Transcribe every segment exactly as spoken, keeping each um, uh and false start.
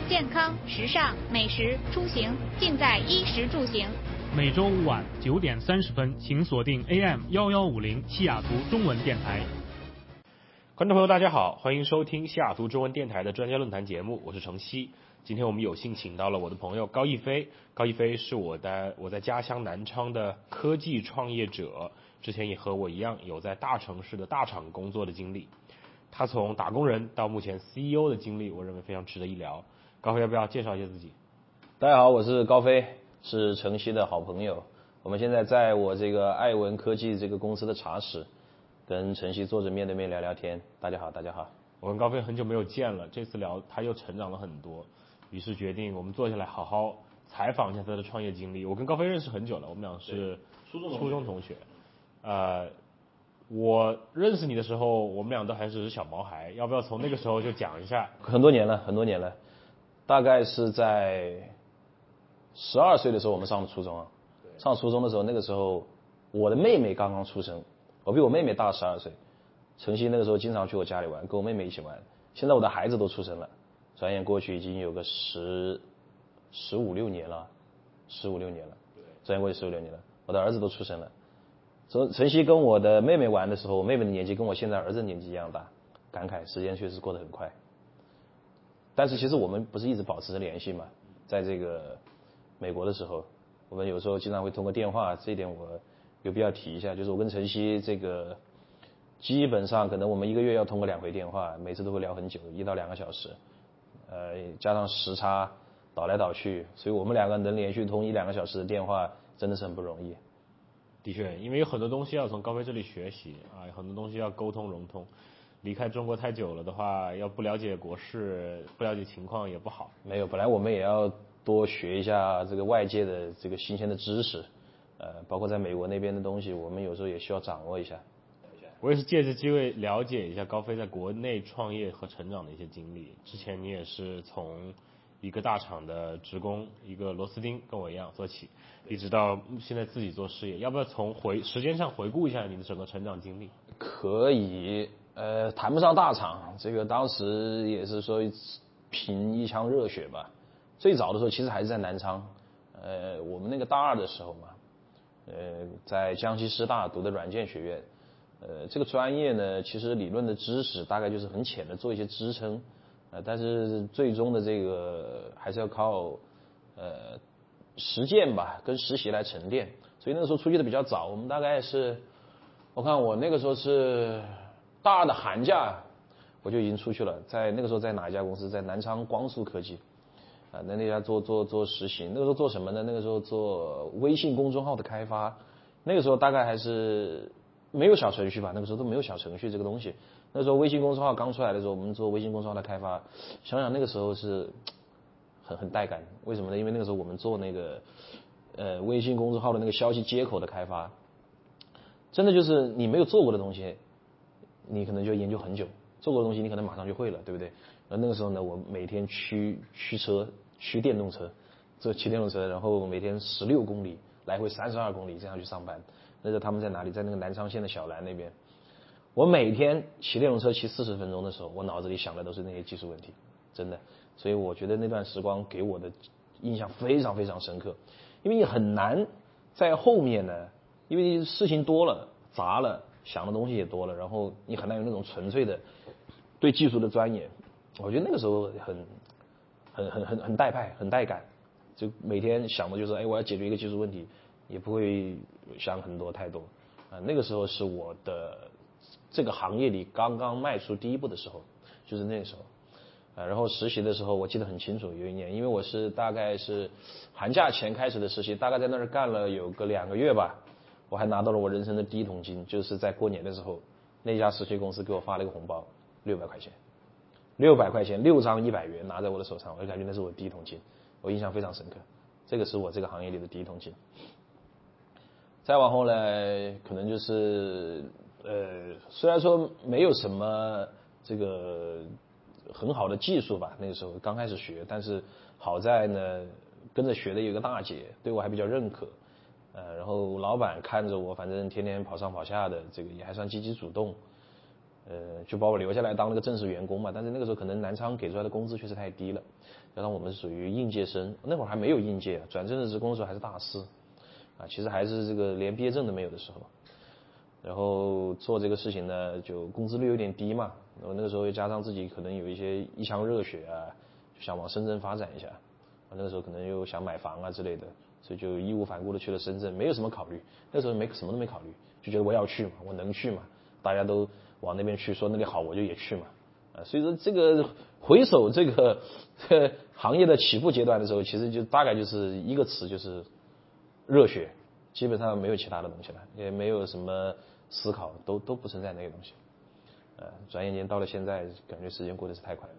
健康、时尚、美食、出行，尽在衣食住行。 每周五晚九点三十分，请锁定 A M 幺幺五零西雅图中文电台。 观众朋友，大家好，欢迎收听西雅图中文电台的专家论坛节目，我是程曦。今天我们有幸请到了我的朋友高一飞，高一飞是我的我在家乡南昌的科技创业者，之前也和我一样有在大城市的大厂工作的经历。他从打工人到目前 C E O 的经历，我认为非常值得一聊。高飞要不要介绍一下自己？ 大家好，我是高飞，是程曦的好朋友。我们现在在我这个爱文科技这个公司的茶室，跟程曦坐着面对面聊聊天。大家好，大家好。 我跟高飞很久没有见了，这次聊他又成长了很多，于是决定我们坐下来好好采访一下他的创业经历。我跟高飞认识很久了，我们俩是初中初中同学。呃，我认识你的时候，我们俩都还是小毛孩，要不要从那个时候就讲一下？ 很多年了，很多年了，大概是在十二岁的时候，我们上的初中啊。上初中的时候，那个时候我的妹妹刚刚出生，我比我妹妹大十二岁。程曦那个时候经常去我家里玩，跟我妹妹一起玩。现在我的孩子都出生了，转眼过去已经有个十十五六年了，十五六年了，转眼过去十五六年了，我的儿子都出生了。程程曦跟我的妹妹玩的时候，我妹妹的年纪跟我现在儿子年纪一样大，感慨时间确实过得很快。但是其实我们不是一直保持着联系嘛，在这个美国的时候，我们有时候经常会通过电话，这一点我有必要提一下，就是我跟程曦这个基本上可能我们一个月要通过两回电话，每次都会聊很久，一到两个小时，呃，加上时差倒来倒去，所以我们两个能连续通一两个小时的电话，真的是很不容易。 的确，因为有很多东西要从高飞这里学习啊，很多东西要沟通融通。离开中国太久了的话，要不了解国事，不了解情况也不好。 没有，本来我们也要多学一下这个外界的这个新鲜的知识，呃，包括在美国那边的东西，我们有时候也需要掌握一下。 我也是借这机会了解一下高飞在国内创业和成长的一些经历。之前你也是从一个大厂的职工，一个螺丝钉，跟我一样做起，一直到现在自己做事业。要不要从回时间上回顾一下你的整个成长经历？ 可以，呃，谈不上大厂，这个当时也是说凭一腔热血吧。最早的时候其实还是在南昌，呃，我们那个大二的时候嘛，呃，在江西师大读的软件学院。呃，这个专业呢，其实理论的知识大概就是很浅的做一些支撑，呃，但是最终的这个还是要靠呃实践吧，跟实习来沉淀。所以那个时候出去的比较早，我们大概是，我看我那个时候是大二的寒假我就已经出去了，在那个时候在哪一家公司，在南昌光速科技，啊、呃，在那家做做做实习。那个时候做什么呢？那个时候做微信公众号的开发，那个时候大概还是没有小程序吧，那个时候都没有小程序这个东西。那时候微信公众号刚出来的时候，我们做微信公众号的开发，想想那个时候是很很带感。为什么呢？因为那个时候我们做那个呃微信公众号的那个消息接口的开发，真的就是你没有做过的东西，你可能就研究很久；做过的东西，你可能马上就会了，对不对？然后那个时候呢，我每天驱驱车，驱电动车，做骑电动车，然后每天十六公里，来回三十二公里这样去上班。那时候他们在哪里？在那个南昌县的小兰那边。我每天骑电动车骑四十分钟的时候，我脑子里想的都是那些技术问题，真的。所以我觉得那段时光给我的印象非常非常深刻，因为你很难在后面呢，因为事情多了、杂了，想的东西也多了，然后你很难有那种纯粹的对技术的钻研。我觉得那个时候很很很很很带派，很带感，就每天想的就是，哎，我要解决一个技术问题。也不会想很多太多啊、呃，那个时候是我的这个行业里刚刚迈出第一步的时候，就是那个时候啊、呃。然后实习的时候我记得很清楚，有一年，因为我是大概是寒假前开始的实习，大概在那儿干了有个两个月吧，我还拿到了我人生的第一桶金，就是在过年的时候，那家实习公司给我发了一个红包，六百块钱，六百块钱，六张一百元拿在我的手上，我就感觉那是我第一桶金，我印象非常深刻，这个是我这个行业里的第一桶金。再往后呢，可能就是呃，虽然说没有什么这个很好的技术吧，那个时候刚开始学，但是好在呢，跟着学的有一个大姐对我还比较认可，呃，然后老板看着我，反正天天跑上跑下的，这个也还算积极主动， 呃，就把我留下来当那个正式员工嘛。但是那个时候可能南昌给出来的工资确实太低了，加上我们是属于应届生，那会儿还没有应届，转正式职工的时候还是大四，啊，其实还是这个连毕业证都没有的时候。然后做这个事情呢，就工资率有点低嘛，然后那个时候又加上自己可能有一些一腔热血啊，就想往深圳发展一下，啊，那个时候可能又想买房啊之类的，所以就义无反顾的去了深圳，没有什么考虑，那时候没什么都没考虑，就觉得我要去嘛，我能去嘛，大家都往那边去，说那里好，我就也去嘛，啊，所以说这个回首这个这个行业的起步阶段的时候，其实就大概就是一个词，就是热血，基本上没有其他的东西了，也没有什么思考，都都不存在那个东西，呃，转眼间到了现在，感觉时间过得是太快了。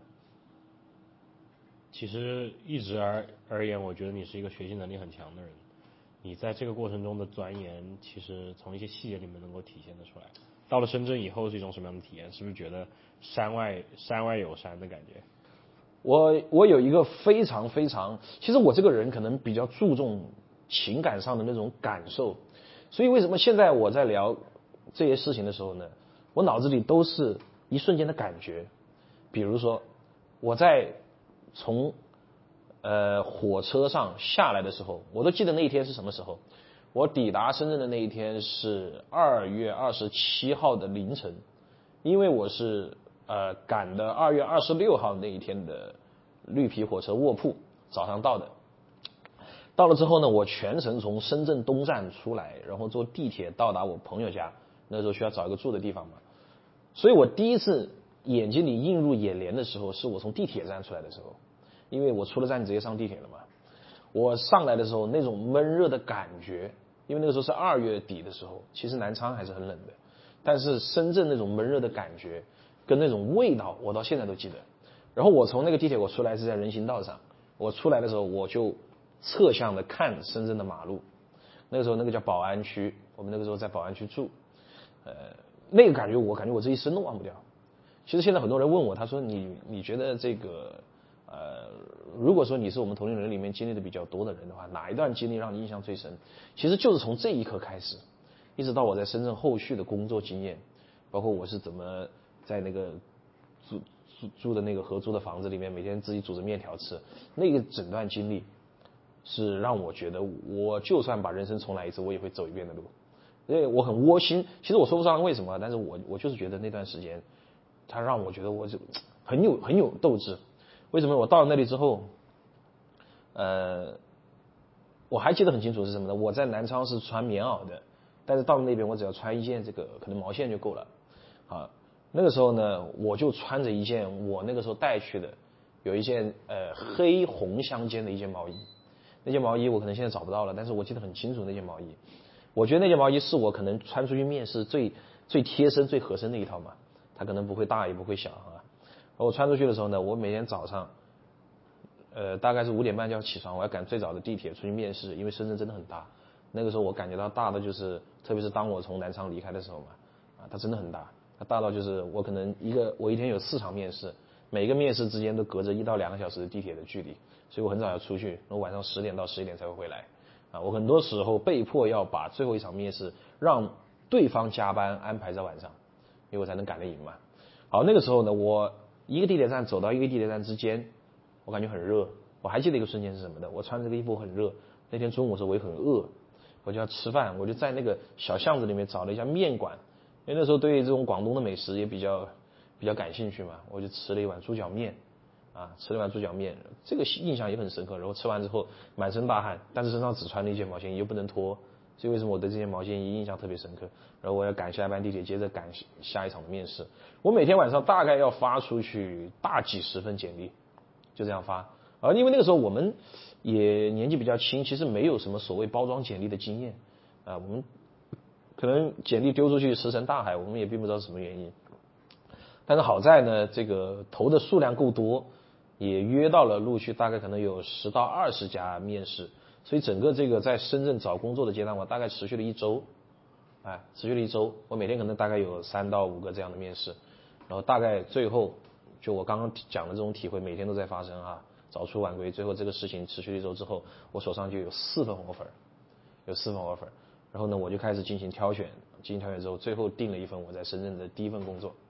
其实一直而而言，我觉得你是一个学习能力很强的人，你在这个过程中的钻研，其实从一些细节里面能够体现得出来。到了深圳以后是一种什么样的体验？是不是觉得山外山外有山的感觉？ 我我有一个非常非常，其实我这个人可能比较注重情感上的那种感受，所以为什么现在我在聊这些事情的时候呢，我脑子里都是一瞬间的感觉。比如说我在从呃火车上下来的时候，我都记得那一天是什么时候。我抵达深圳的那一天是二月二十七号的凌晨，因为我是呃赶的二月二十六号那一天的绿皮火车卧铺，早上到的。到了之后呢，我全程从深圳东站出来，然后坐地铁到达我朋友家，那时候需要找一个住的地方嘛。所以我第一次眼睛里映入眼帘的时候，是我从地铁站出来的时候，因为我出了站直接上地铁了嘛。我上来的时候那种闷热的感觉，因为那个时候是二月底的时候，其实南昌还是很冷的，但是深圳那种闷热的感觉跟那种味道我到现在都记得。然后我从那个地铁我出来是在人行道上，我出来的时候我就侧向的看深圳的马路，那个时候那个叫宝安区，我们那个时候在宝安区住，呃，那个感觉我感觉我这一生都忘不掉。其实现在很多人问我，他说你你觉得这个呃，如果说你是我们同龄人里面经历的比较多的人的话，哪一段经历让你印象最深？其实就是从这一刻开始，一直到我在深圳后续的工作经验，包括我是怎么在那个住住住的那个合租的房子里面，每天自己煮着面条吃，那个整段经历是让我觉得，我就算把人生重来一次，我也会走一遍的路。因为我很窝心，其实我说不上为什么，但是我我就是觉得那段时间，它让我觉得我就很有很有斗志。为什么？我到了那里之后，呃，我还记得很清楚是什么呢？我在南昌是穿棉袄的，但是到了那边我只要穿一件这个可能毛线就够了。啊，那个时候呢，我就穿着一件我那个时候带去的，有一件呃黑红相间的一件毛衣。那件毛衣我可能现在找不到了，但是我记得很清楚那件毛衣。我觉得那件毛衣是我可能穿出去面试最最贴身最合身的一套嘛，它可能不会大也不会小啊。我穿出去的时候呢，我每天早上呃大概是五点半就要起床，我要赶最早的地铁出去面试，因为深圳真的很大。那个时候我感觉到大的就是，特别是当我从南昌离开的时候嘛，啊，它真的很大，它大到就是我可能一个我一天有四场面试，每个面试之间都隔着一到两个小时的地铁的距离，所以我很早要出去，然后晚上十点到十一点才会回来。啊，我很多时候被迫要把最后一场面试让对方加班安排在晚上，因为我才能赶得赢嘛。好，那个时候呢，我一个地铁站走到一个地铁站之间，我感觉很热。我还记得一个瞬间是什么的，我穿这个衣服很热。那天中午的时候我也很饿，我就要吃饭，我就在那个小巷子里面找了一家面馆，因为那时候对这种广东的美食也比较比较感兴趣嘛，我就吃了一碗猪脚面。啊，吃了碗猪脚面，这个印象也很深刻。然后吃完之后满身大汗，但是身上只穿了一件毛线衣，又不能脱，所以为什么我对这件毛线衣印象特别深刻？然后我要赶下一班地铁，接着赶下一场的面试。我每天晚上大概要发出去大几十份简历，就这样发。而因为那个时候我们也年纪比较轻，其实没有什么所谓包装简历的经验啊，我们可能简历丢出去石沉大海，我们也并不知道是什么原因。但是好在呢，这个投的数量够多。也约到了陆续大概可能有十到二十家面试，所以整个这个在深圳找工作的阶段，我大概持续了一周，哎，持续了一周，我每天可能大概有三到五个这样的面试，然后大概最后就我刚刚讲的这种体会，每天都在发生啊，早出晚归，最后这个事情持续了一周之后，我手上就有四份 offer， 有四份 offer， 然后呢我就开始进行挑选，进行挑选之后，最后定了一份我在深圳的第一份工作，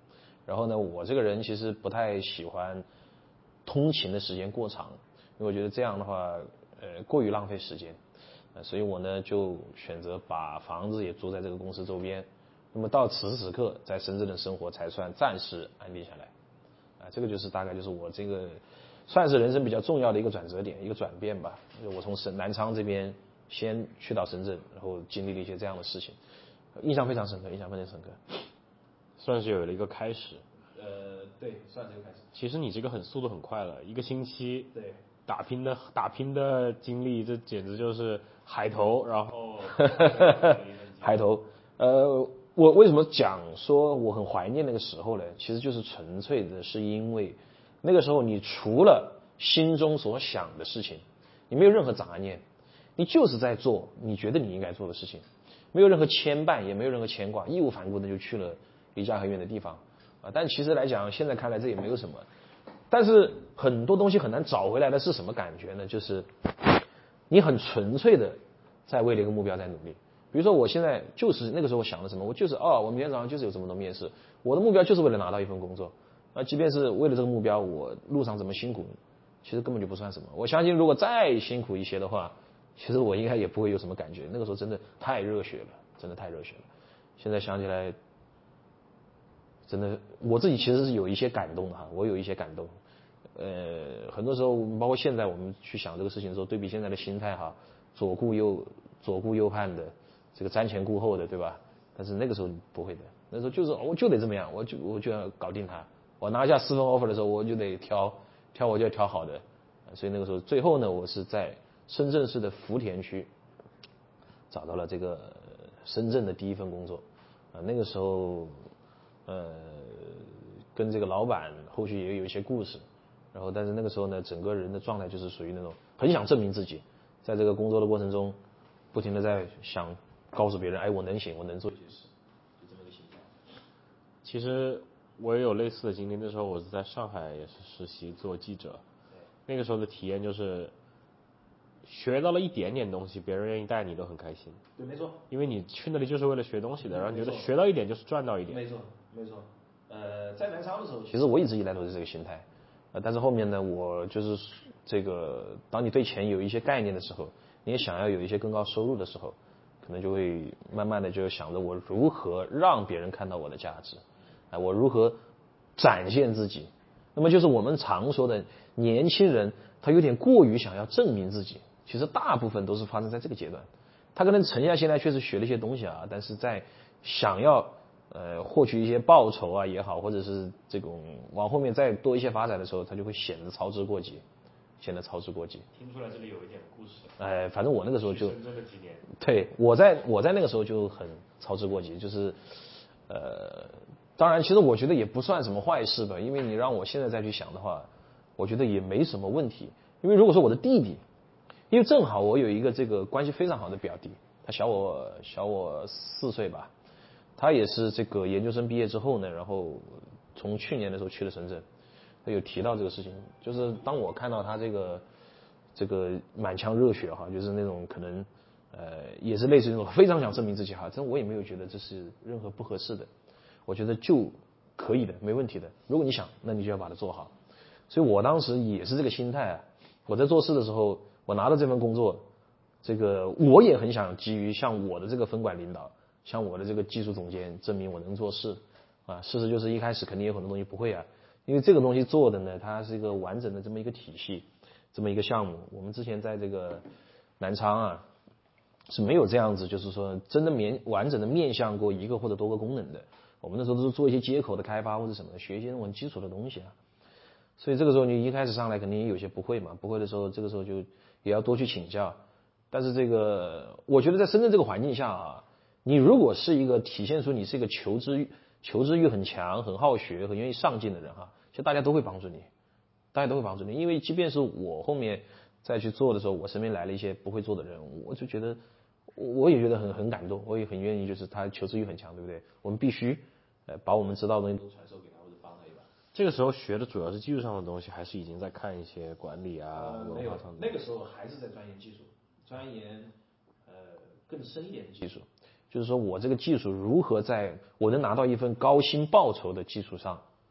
然后呢，我这个人其实不太喜欢通勤的时间过长，因为我觉得这样的话，呃，过于浪费时间，呃，所以我呢就选择把房子也租在这个公司周边。那么到此时此刻，在深圳的生活才算暂时安定下来。啊，这个就是大概就是我这个算是人生比较重要的一个转折点，一个转变吧。我从深南昌这边先去到深圳，然后经历了一些这样的事情，印象非常深刻，印象非常深刻。 算是有了一个开始。 呃，对，算是一个开始。 其实你这个很速度很快了，一个星期， 对， 打拼的打拼的经历，这简直就是海投，然后海投。呃，我为什么讲说我很怀念那个时候呢？其实就是纯粹的是因为那个时候你除了心中所想的事情，你没有任何杂念，你就是在做你觉得你应该做的事情，没有任何牵绊，也没有任何牵挂，义无反顾的就去了离家很远的地方啊。但其实来讲，现在看来这也没有什么。但是很多东西很难找回来的是什么感觉呢？就是你很纯粹的在为了一个目标在努力。比如说我现在就是那个时候我想的什么，我就是哦，我明天早上就是有这么多面试，我的目标就是为了拿到一份工作。那即便是为了这个目标，我路上怎么辛苦，其实根本就不算什么。我相信如果再辛苦一些的话，其实我应该也不会有什么感觉。那个时候真的太热血了，真的太热血了。现在想起来，真的我自己其实是有一些感动的哈，我有一些感动。呃，很多时候包括现在我们去想这个事情的时候，对比现在的心态哈，左顾右左顾右盼的，这个瞻前顾后的，对吧？但是那个时候不会的，那时候就是我就得这么样，我就我就要搞定它。我拿下四份 offer 的时候，我就得挑挑，我就要挑好的。所以那个时候最后呢，我是在深圳市的福田区找到了这个深圳的第一份工作啊。那个时候呃跟这个老板后续也有一些故事，然后但是那个时候呢，整个人的状态就是属于那种很想证明自己，在这个工作的过程中不停的在想告诉别人，哎，我能行，我能做一些事，就这么一个心态。 其实我也有类似的经历，那时候我是在上海也是实习做记者，那个时候的体验就是学到了一点点东西，别人愿意带你都很开心。 对，没错， 因为你去那里就是为了学东西的，然后你觉得学到一点就是赚到一点。 没错，没错。呃，在南昌的时候，其实我一直以来都是这个心态，呃，但是后面呢，我就是这个，当你对钱有一些概念的时候，你也想要有一些更高收入的时候，可能就会慢慢的就想着我如何让别人看到我的价值，啊，我如何展现自己。那么就是我们常说的年轻人，他有点过于想要证明自己，其实大部分都是发生在这个阶段。他可能沉下心来确实学了一些东西啊，但是在想要呃获取一些报酬啊也好，或者是这种往后面再多一些发展的时候，他就会显得操之过急，显得操之过急。 听出来这里有一点故事。 哎，反正我那个时候就深圳的几年， 对，我在我在那个时候就很操之过急，就是呃，当然其实我觉得也不算什么坏事吧，因为你让我现在再去想的话，我觉得也没什么问题。因为如果说我的弟弟，因为正好我有一个这个关系非常好的表弟，他小我小我四岁吧，他也是这个研究生毕业之后呢，然后从去年的时候去了深圳，他有提到这个事情，就是当我看到他这个这个满腔热血哈，就是那种可能呃也是类似于那种非常想证明自己哈，真我也没有觉得这是任何不合适的，我觉得就可以的，没问题的。如果你想，那你就要把它做好。所以我当时也是这个心态啊，我在做事的时候，我拿到这份工作，这个我也很想基于像我的这个分管领导，像我的这个技术总监证明我能做事啊。事实就是一开始肯定有很多东西不会啊，因为这个东西做的呢，它是一个完整的这么一个体系，这么一个项目。我们之前在这个南昌啊是没有这样子，就是说真的面完整的面向过一个或者多个功能的。我们那时候都是做一些接口的开发或者什么的，学一些那种基础的东西啊。所以这个时候你一开始上来肯定也有些不会嘛，不会的时候这个时候就也要多去请教。但是这个我觉得在深圳这个环境下啊，你如果是一个体现出你是一个求知欲求知欲很强、很好学、很愿意上进的人哈，其实大家都会帮助你，大家都会帮助你。因为即便是我后面再去做的时候，我身边来了一些不会做的人，我就觉得我也觉得很很感动，我也很愿意，就是他求知欲很强，对不对？我们必须呃把我们知道的东西都传授给他，或者帮他一把。 这个时候学的主要是技术上的东西，还是已经在看一些管理啊、 呃、 文化上的？ 那个时候还是在钻研技术，钻研呃更深一点的技术，就是说我这个技术如何在我能拿到一份高薪报酬的基础上，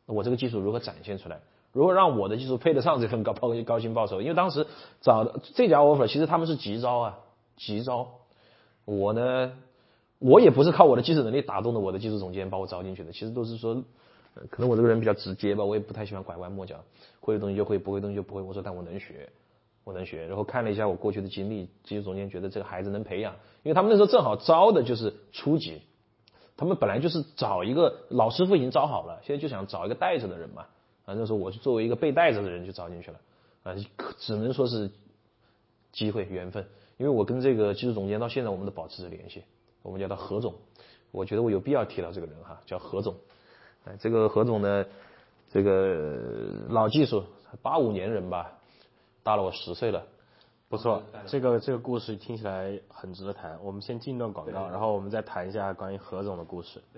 我这个技术如何展现出来？如何让我的技术配得上这份高高高薪报酬？因为当时找的这家 offer 其实他们是急招啊，急招。我呢，我也不是靠我的技术能力打动的我的技术总监把我招进去的，其实都是说，可能我这个人比较直接吧，我也不太喜欢拐弯抹角，会的东西就会，不会的东西就不会。我说但我能学。我能学，然后看了一下我过去的经历，技术总监觉得这个孩子能培养，因为他们那时候正好招的就是初级，他们本来就是找一个老师傅已经招好了，现在就想找一个带着的人嘛，啊，那时候我是作为一个被带着的人就招进去了，啊，只能说是机会缘分，因为我跟这个技术总监到现在我们都保持着联系，我们叫他何总，我觉得我有必要提到这个人哈，叫何总，哎，这个何总呢，这个老技术，八五年人吧。大了我十岁了， 不错，这个这个故事听起来很值得谈。我们先进一段广告，然后我们再谈一下关于何总的故事。 对，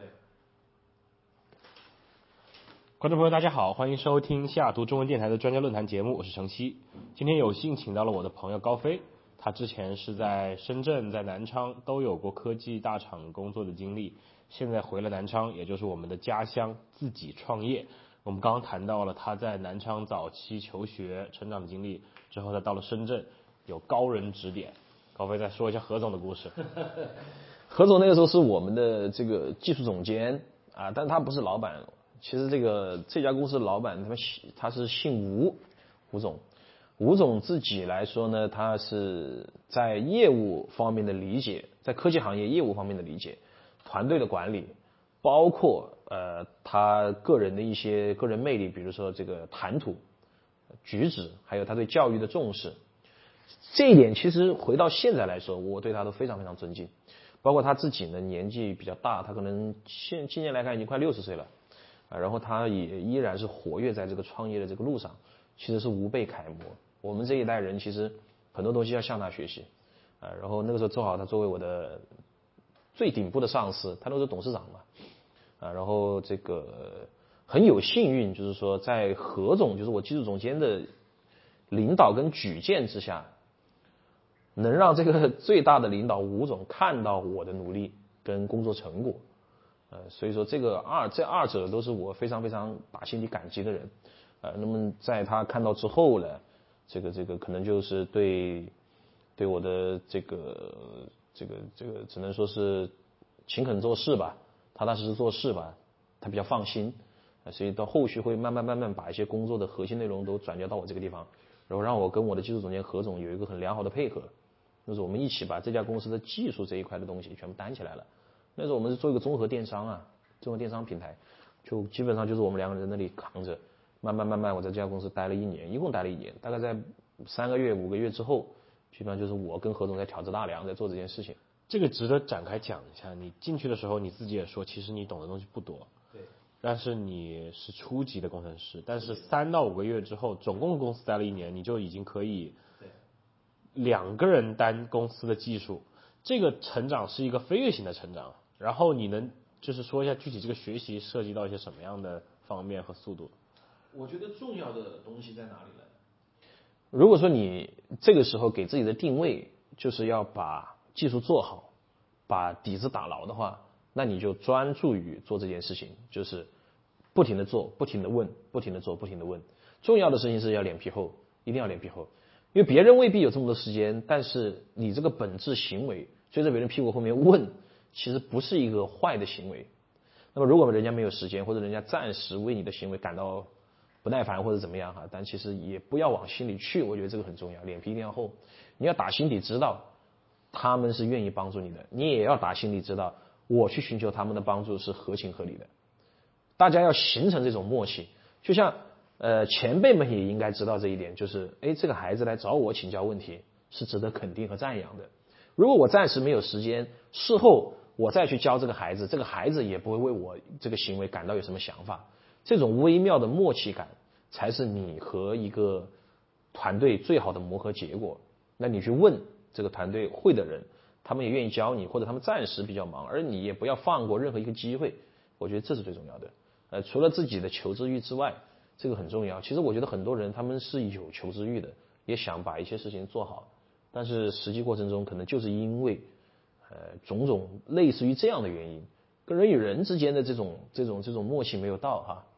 观众朋友大家好，欢迎收听西雅图中文电台的专家论坛节目，我是程曦。今天有幸请到了我的朋友高飞，他之前是在深圳、在南昌都有过科技大厂工作的经历，现在回了南昌，也就是我们的家乡，自己创业。我们刚刚谈到了他在南昌早期求学成长的经历，之后他到了深圳有高人指点。高飞再说一下何总的故事。 何总那个时候是我们的这个技术总监啊，但他不是老板。其实这个这家公司的老板他们他是姓吴，吴总。吴总自己来说呢，他是在业务方面的理解，在科技行业业务方面的理解，团队的管理，包括呃他个人的一些个人魅力，比如说这个谈吐、举止，还有他对教育的重视。这一点其实回到现在来说，我对他都非常非常尊敬。包括他自己呢，年纪比较大，他可能现今年来看已经快六十岁了啊，然后他也依然是活跃在这个创业的这个路上，其实是吾辈楷模。我们这一代人其实很多东西要向他学习啊。然后那个时候正好他作为我的最顶部的上司，他都是董事长嘛啊，然后这个很有幸运，就是说在何总就是我技术总监的领导跟举荐之下，能让这个最大的领导吴总看到我的努力跟工作成果，呃，所以说这个二这二者都是我非常非常打心底感激的人，呃，那么在他看到之后呢，这个这个可能就是对对我的这个这个这个只能说是勤恳做事吧，踏踏实实做事吧，他比较放心，所以到后续会慢慢慢慢把一些工作的核心内容都转交到我这个地方，然后让我跟我的技术总监何总有一个很良好的配合。那时候我们一起把这家公司的技术这一块的东西全部担起来了。那时候我们是做一个综合电商啊，综合电商平台，就基本上就是我们两个人那里扛着，慢慢慢慢我在这家公司待了一年，一共待了一年，大概在三个月五个月之后，基本上就是我跟何总在挑着大梁在做这件事情。 这个值得展开讲一下。你进去的时候你自己也说，其实你懂的东西不多， 对， 但是你是初级的工程师，但是三到五个月之后，总共公司待了一年，你就已经可以两个人担公司的技术，这个成长是一个飞跃型的成长。然后你能就是说一下具体这个学习涉及到一些什么样的方面和速度？ 我觉得重要的东西在哪里呢？如果说你这个时候给自己的定位就是要把技术做好，把底子打牢的话，那你就专注于做这件事情，就是不停的做，不停的问，不停的做，不停的问。重要的事情是要脸皮厚，一定要脸皮厚。因为别人未必有这么多时间，但是你这个本质行为追着别人屁股后面问，其实不是一个坏的行为。那么如果人家没有时间，或者人家暂时为你的行为感到不耐烦或者怎么样哈，但其实也不要往心里去，我觉得这个很重要，脸皮一定要厚。你要打心底知道他们是愿意帮助你的，你也要打心底知道我去寻求他们的帮助是合情合理的。大家要形成这种默契，就像呃，前辈们也应该知道这一点，就是哎，这个孩子来找我请教问题是值得肯定和赞扬的。如果我暂时没有时间，事后我再去教这个孩子，这个孩子也不会为我这个行为感到有什么想法。这种微妙的默契感，才是你和一个团队最好的磨合结果。那你去问这个团队会的人，他们也愿意教你，或者他们暂时比较忙，而你也不要放过任何一个机会。我觉得这是最重要的。呃，除了自己的求知欲之外，这个很重要。其实我觉得很多人他们是有求知欲的，也想把一些事情做好，但是实际过程中可能就是因为呃种种类似于这样的原因，跟人与人之间的这种这种这种默契没有到哈，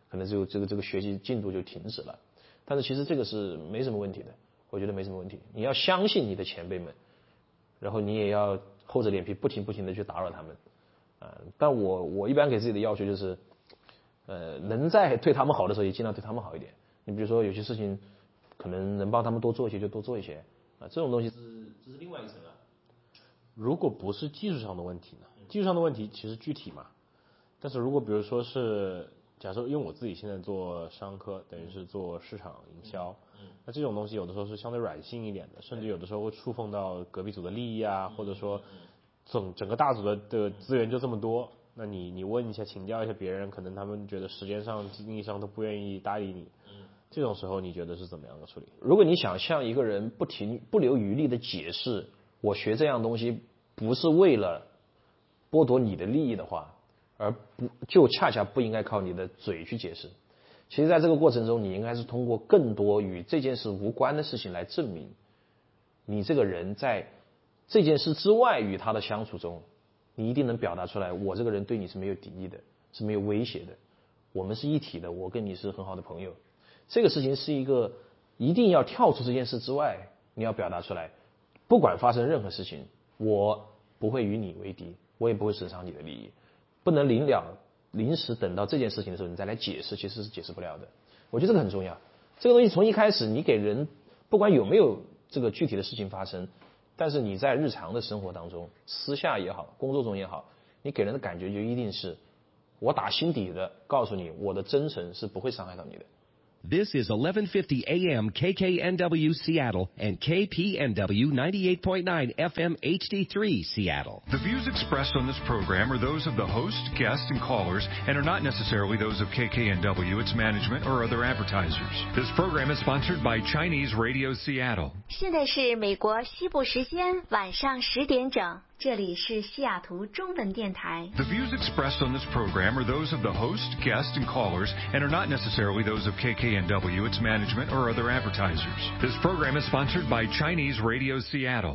可能就这个这个学习进度就停止了。但是其实这个是没什么问题的，我觉得没什么问题。你要相信你的前辈们，然后你也要厚着脸皮不停不停的去打扰他们。啊、呃，但我我一般给自己的要求就是，呃，能在对他们好的时候也尽量对他们好一点。你比如说有些事情可能能帮他们多做一些就多做一些啊，这种东西是这是另外一层啊。 如果不是技术上的问题呢？技术上的问题其实具体嘛，但是如果比如说是假设，因为我自己现在做商科，等于是做市场营销，嗯，那这种东西有的时候是相对软性一点的，甚至有的时候会触碰到隔壁组的利益啊，或者说整整个大组的的资源就这么多，那你你问一下请教一下别人，可能他们觉得时间上精力上都不愿意搭理你，这种时候你觉得是怎么样的处理？ 如果你想向一个人不停不留余力的解释，我学这样东西不是为了剥夺你的利益的话，而不就恰恰不应该靠你的嘴去解释。其实在这个过程中，你应该是通过更多与这件事无关的事情来证明你这个人在这件事之外与他的相处中，你一定能表达出来，我这个人对你是没有敌意的，是没有威胁的，我们是一体的，我跟你是很好的朋友。这个事情是一个一定要跳出这件事之外，你要表达出来，不管发生任何事情，我不会与你为敌，我也不会损伤你的利益。不能临了临时等到这件事情的时候你再来解释，其实是解释不了的。我觉得这个很重要。这个东西从一开始你给人不管有没有这个具体的事情发生，但是你在日常的生活当中，私下也好，工作中也好，你给人的感觉就一定是我打心底的告诉你，我的真诚是不会伤害到你的。 This is eleven fifty A M K K N W Seattle and K P N W ninety-eight point nine F M H D three Seattle. The views expressed on this program are those of the host, guests, and callers and are not necessarily those of K K N W, its management, or other advertisers. This program is sponsored by Chinese Radio Seattle. 现在是美国西部时间晚上十点整，这里是西雅图中文电台。 The views expressed on this program are those of the host, guests, and callers and are not necessarily those of K K N W, its management, or other advertisers. This program is sponsored by Chinese Radio Seattle.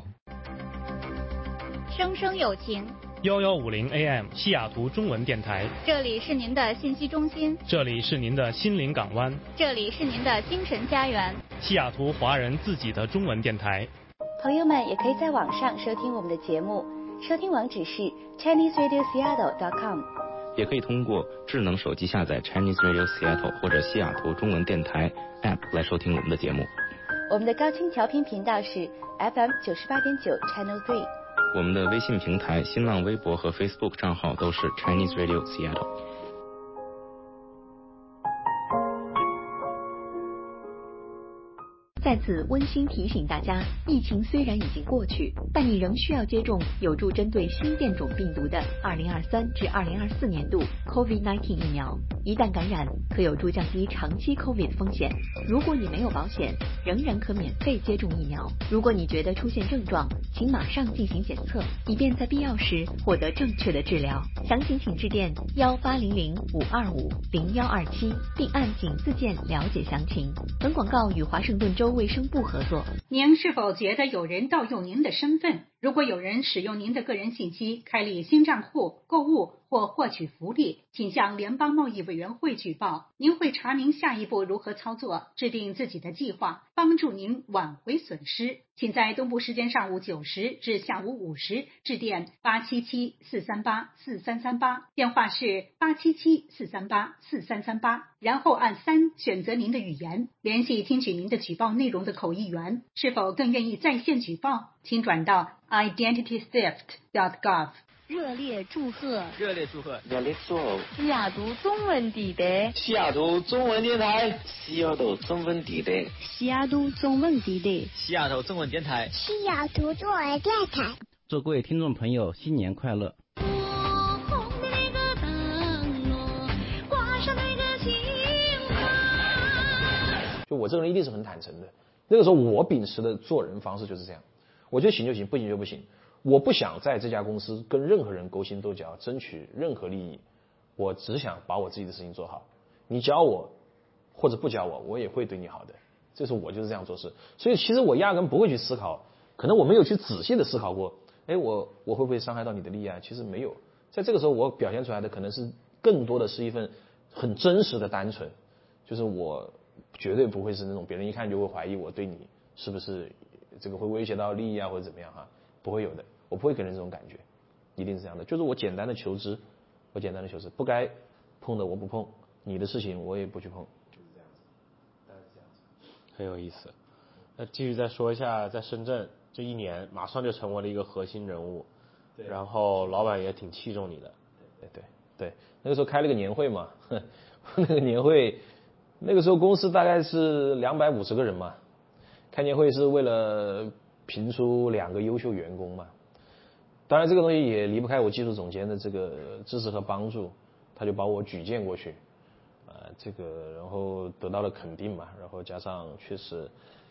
生生有情， 幺幺五零 A M 西雅图中文电台， 这里是您的信息中心， 这里是您的心灵港湾， 这里是您的精神家园， 西雅图华人自己的中文电台。 朋友们也可以在网上收听我们的节目，收听网址是 Chinese Radio Seattle dot com， 也可以通过智能手机下载 Chinese Radio Seattle 或者西雅图中文电台 App 来收听我们的节目。 我们的高清调频频道是 F M 九十八点九 Channel three。 我们的微信平台、新浪微博和 Facebook 账号都是 Chinese Radio Seattle。 在此温馨提醒大家，疫情虽然已经过去，但你仍需要接种有助针对新变种病毒的二零二三至二零二四年度 COVID 十九 疫苗。一旦感染，可有助降低长期 COVID 风险。如果你没有保险，仍然可免费接种疫苗。如果你觉得出现症状，请马上进行检测，以便在必要时获得正确的治疗。详情请致电幺八零零五二五零幺二七，并按井字键了解详情。本广告与华盛顿州卫生部合作。 您是否觉得有人盗用您的身份？如果有人使用您的个人信息开立新账户、购物或获取福利，请向联邦贸易委员会举报。您会查明下一步如何操作，制定自己的计划，帮助您挽回损失。请在东部时间上午九时至下午五时致电八七七四三八四三三八，电话是八七七四三八四三三八，然后按三选择您的语言，联系听取您的举报内容的口译员。是否更愿意在线举报？请转到 identity theft dot gov。 热烈祝贺！ 热烈祝贺！ 热烈祝贺！西雅图中文地带， 西雅图中文电台，西雅图中文地带， 西雅图中文地带， 西雅图中文电台， 西雅图中文电台。 祝各位听众朋友新年快乐！ 就我这个人一定是很坦诚的，那个时候我秉持的做人方式就是这样，我觉得行就行，不行就不行。我不想在这家公司跟任何人勾心斗角，争取任何利益，我只想把我自己的事情做好。你教我或者不教我，我也会对你好的。这是我就是这样做事。所以其实我压根不会去思考，可能我没有去仔细的思考过，哎，我我会不会伤害到你的利益啊？其实没有。在这个时候我表现出来的可能是更多的是一份很真实的单纯，就是我绝对不会是那种别人一看就会怀疑我对你是不是这个会威胁到利益啊或者怎么样哈，不会有的，我不会给人这种感觉，一定是这样的，就是我简单的求知，我简单的求知，不该碰的我不碰，你的事情我也不去碰，就是这样子，大概是这样子， 很有意思。那继续再说一下，在深圳这一年马上就成为了一个核心人物，对，然后老板也挺器重你的， 对对对，那个时候开了个年会嘛，那个年会那个时候公司大概是两百五十个人嘛，开年会是为了评出两个优秀员工嘛，当然这个东西也离不开我技术总监的这个支持和帮助，他就把我举荐过去，啊、呃，这个然后得到了肯定嘛，然后加上确实。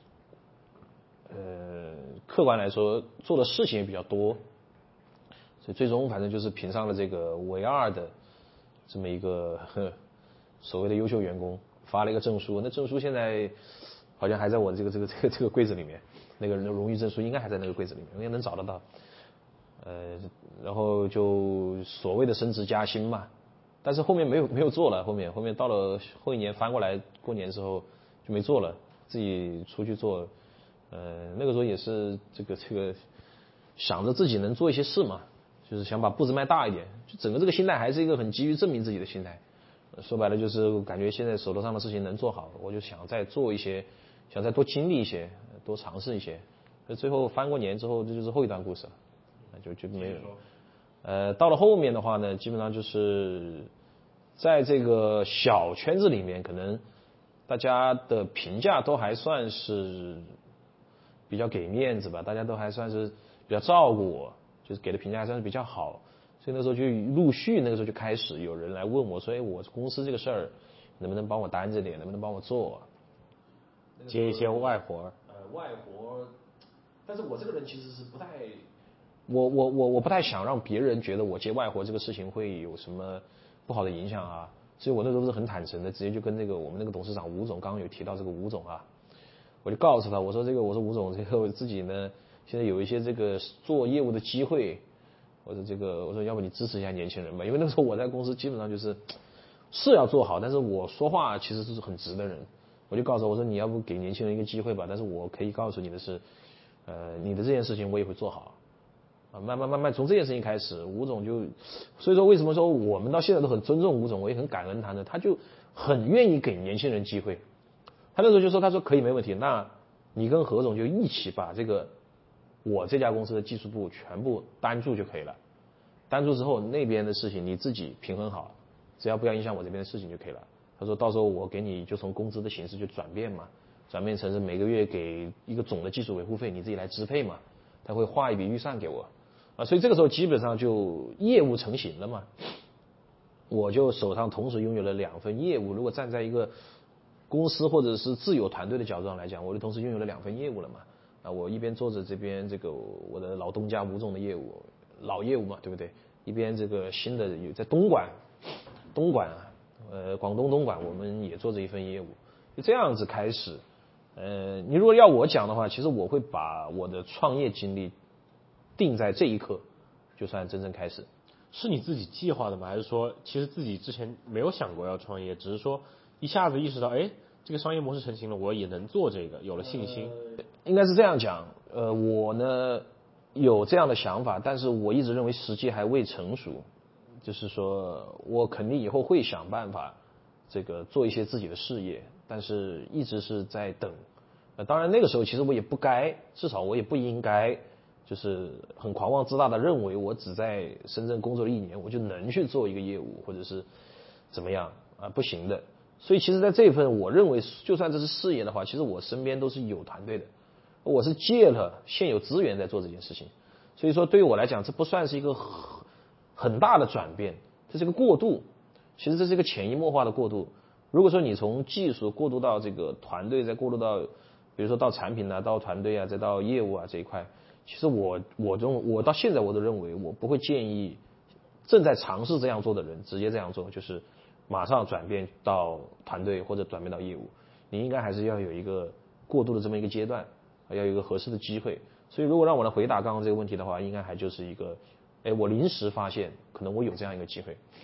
呃，客观来说做的事情也比较多，所以最终反正就是评上了这个唯二的这么一个呵所谓的优秀员工，发了一个证书，那证书现在好像还在我这个这个这个这个柜子里面，那个人的荣誉证书应该还在那个柜子里面，应该能找得到。呃，然后就所谓的升职加薪嘛，但是后面没有没有做了，后面后面到了后一年翻过来过年之后就没做了，自己出去做。呃，那个时候也是这个这个想着自己能做一些事嘛，就是想把步子迈大一点，就整个这个心态还是一个很急于证明自己的心态。说白了就是感觉现在手头上的事情能做好，我就想再做一些，想再多经历一些，多尝试一些。那最后翻过年之后，这就是后一段故事了，就就没有。呃，到了后面的话呢，基本上就是在这个小圈子里面，可能大家的评价都还算是。比较给面子吧，大家都还算是比较照顾我，就是给的评价还算是比较好，所以那时候就陆续那个时候就开始有人来问我说，哎，我公司这个事儿能不能帮我担着点，能不能帮我做， 接一些外活。 呃，外活，但是我这个人其实是不太，我我我我不太想让别人觉得我接外活这个事情会有什么不好的影响啊，所以我那时候是很坦诚的，直接就跟那个我们那个董事长吴总，刚刚有提到这个吴总啊。我就告诉他，我说这个，我说吴总，这个我自己呢，现在有一些这个做业务的机会，我说这个，我说要不你支持一下年轻人吧，因为那时候我在公司基本上就是是要做好，但是我说话其实是很直的人，我就告诉他，我说你要不给年轻人一个机会吧，但是我可以告诉你的是，呃，你的这件事情我也会做好，啊，慢慢慢慢从这件事情开始，吴总就，所以说为什么说我们到现在都很尊重吴总，我也很感恩他呢，他就很愿意给年轻人机会。他那时候就说，他说可以没问题，那你跟何总就一起把这个我这家公司的技术部全部担住就可以了，担住之后那边的事情你自己平衡好，只要不要影响我这边的事情就可以了。他说到时候我给你就从工资的形式就转变嘛，转变成是每个月给一个总的技术维护费，你自己来支配嘛，他会划一笔预算给我啊，所以这个时候基本上就业务成型了嘛，我就手上同时拥有了两份业务，如果站在一个公司或者是自有团队的角度上来讲，我就同时拥有了两份业务了嘛。啊，我一边做着这边这个我的老东家吴总的业务，老业务嘛，对不对？一边这个新的有在东莞，东莞啊，呃，广东东莞我们也做着一份业务，就这样子开始。呃，你如果要我讲的话，其实我会把我的创业经历定在这一刻，就算真正开始。 是你自己计划的吗？还是说其实自己之前没有想过要创业，只是说一下子意识到，哎，这个商业模式成型了，我也能做这个，有了信心。 呃、应该是这样讲，呃，我呢有这样的想法，但是我一直认为时机还未成熟，就是说我肯定以后会想办法这个做一些自己的事业，但是一直是在等。呃，当然那个时候其实我也不该，至少我也不应该，就是很狂妄自大的认为我只在深圳工作了一年，我就能去做一个业务，或者是怎么样啊？不行的。所以其实在这一份我认为就算这是事业的话，其实我身边都是有团队的，我是借了现有资源在做这件事情，所以说对于我来讲这不算是一个很大的转变，这是一个过渡，其实这是一个潜移默化的过渡。如果说你从技术过渡到这个团队，再过渡到比如说到产品啊，到团队啊，再到业务啊这一块，其实我我中我到现在我都认为我不会建议正在尝试这样做的人直接这样做，就是马上转变到团队或者转变到业务，你应该还是要有一个过渡的这么一个阶段，要有一个合适的机会。所以如果让我来回答刚刚这个问题的话，应该还就是一个，哎，我临时发现可能我有这样一个机会，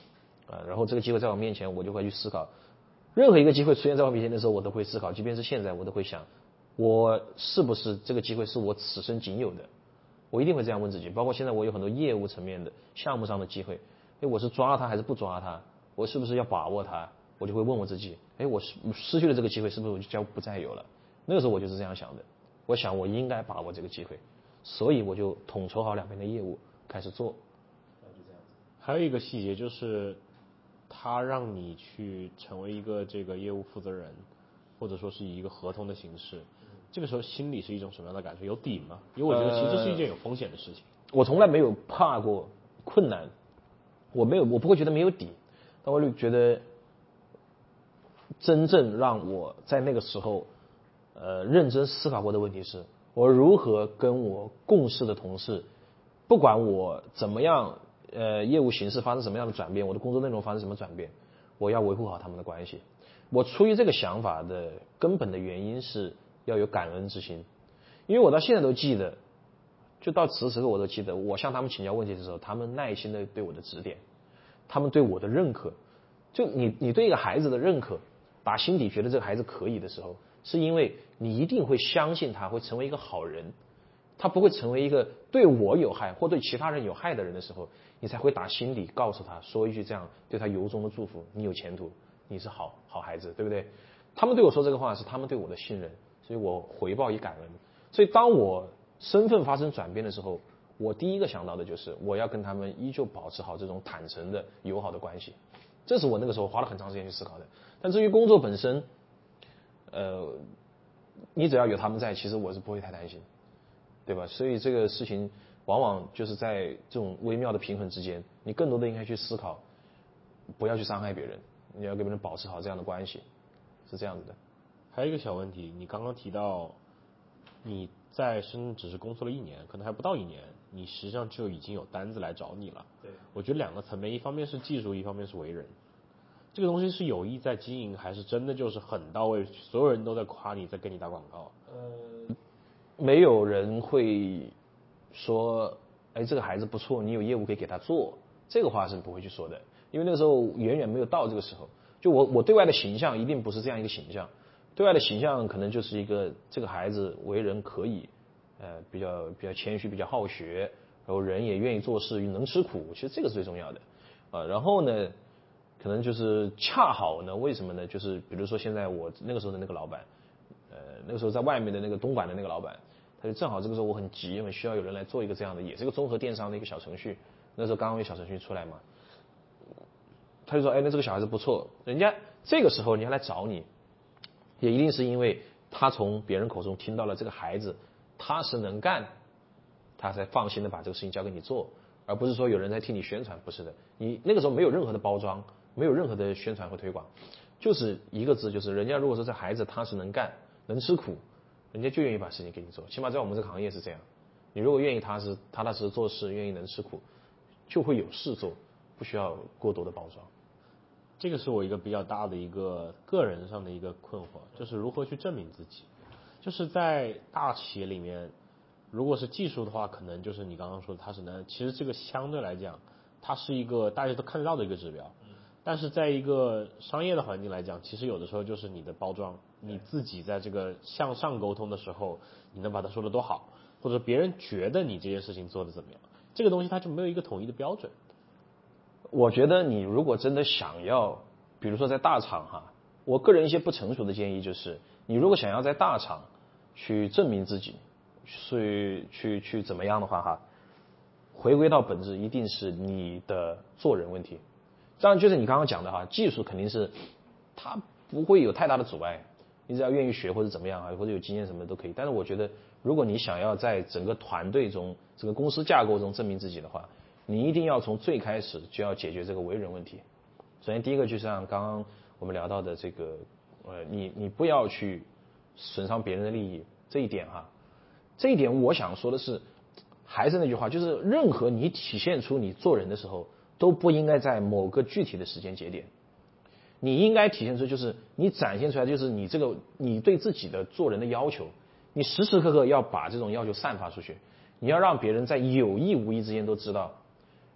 啊，然后这个机会在我面前，我就会去思考，任何一个机会出现在我面前的时候，我都会思考，即便是现在，我都会想，我是不是这个机会是我此生仅有的？我一定会这样问自己。包括现在我有很多业务层面的项目上的机会，哎，我是抓它还是不抓它？我是不是要把握它？我就会问我自己，哎，我失去了这个机会，是不是我就将不再有了？那个时候我就是这样想的，我想我应该把握这个机会，所以我就统筹好两边的业务开始做。 还有一个细节就是，他让你去成为一个这个业务负责人，或者说是以一个合同的形式，这个时候心里是一种什么样的感受？有底吗？因为我觉得其实这是一件有风险的事情。 呃、我从来没有怕过困难，我没有，我不会觉得没有底，但我就觉得真正让我在那个时候呃认真思考过的问题是，我如何跟我共事的同事，不管我怎么样。呃，业务形式发生什么样的转变，我的工作内容发生什么转变，我要维护好他们的关系。我出于这个想法的根本的原因是要有感恩之心，因为我到现在都记得，就到此时此刻我都记得，我向他们请教问题的时候，他们耐心的对我的指点，他们对我的认可。就你你对一个孩子的认可，打心底觉得这个孩子可以的时候，是因为你一定会相信他会成为一个好人。他不会成为一个对我有害或对其他人有害的人的时候，你才会打心底告诉他说一句这样对他由衷的祝福，你有前途，你是好好孩子，对不对？他们对我说这个话是他们对我的信任，所以我回报以感恩。所以当我身份发生转变的时候，我第一个想到的就是我要跟他们依旧保持好这种坦诚的友好的关系，这是我那个时候花了很长时间去思考的。但至于工作本身，呃，你只要有他们在，其实我是不会太担心，对吧？所以这个事情往往就是在这种微妙的平衡之间，你更多的应该去思考，不要去伤害别人，你要跟别人保持好这样的关系，是这样子的。 还有一个小问题，你刚刚提到你在深圳只是工作了一年，可能还不到一年，你实际上就已经有单子来找你了。 对， 我觉得两个层面，一方面是技术，一方面是为人。这个东西是有意在经营，还是真的就是很到位，所有人都在夸你，在给你打广告？ 呃，没有人会说，哎，这个孩子不错，你有业务可以给他做，这个话是不会去说的，因为那个时候远远没有到这个时候。就我我对外的形象一定不是这样一个形象，对外的形象可能就是一个这个孩子为人可以，呃，比较比较谦虚，比较好学，然后人也愿意做事，能吃苦，其实这个是最重要的啊。然后呢，可能就是恰好呢，为什么呢？就是比如说现在我那个时候的那个老板，呃，那个时候在外面的那个东莞的那个老板，他就正好这个时候我很急，因为需要有人来做一个这样的，也是一个综合电商的一个小程序，那时候刚刚有小程序出来嘛。他就说，哎，那这个小孩子不错，人家这个时候人家来找你，也一定是因为他从别人口中听到了这个孩子踏实能干，他才放心的把这个事情交给你做，而不是说有人在替你宣传，不是的，你那个时候没有任何的包装，没有任何的宣传和推广，就是一个字，就是人家如果说这孩子踏实能干，能吃苦，人家就愿意把事情给你做，起码在我们这个行业是这样，你如果愿意踏实踏踏实实做事，愿意能吃苦，就会有事做，不需要过多的包装。 这个是我一个比较大的一个个人上的一个困惑，就是如何去证明自己。就是在大企业里面，如果是技术的话，可能就是你刚刚说的它是能，其实这个相对来讲，它是一个大家都看得到的一个指标。但是在一个商业的环境来讲，其实有的时候就是你的包装，你自己在这个向上沟通的时候，你能把它说得多好，或者别人觉得你这件事情做得怎么样，这个东西它就没有一个统一的标准。 我觉得你如果真的想要，比如说在大厂哈，我个人一些不成熟的建议就是，你如果想要在大厂去证明自己，去去去怎么样的话哈，回归到本质一定是你的做人问题。当然就是你刚刚讲的哈，技术肯定是它不会有太大的阻碍，你只要愿意学或者怎么样啊，或者有经验什么的都可以。但是我觉得，如果你想要在整个团队中、整个公司架构中证明自己的话，你一定要从最开始就要解决这个为人问题。首先第一个就像刚刚我们聊到的这个，呃，你你不要去损伤别人的利益，这一点哈，这一点我想说的是，还是那句话，就是任何你体现出你做人的时候，都不应该在某个具体的时间节点，你应该体现出就是你展现出来就是你这个你对自己的做人的要求，你时时刻刻要把这种要求散发出去，你要让别人在有意无意之间都知道。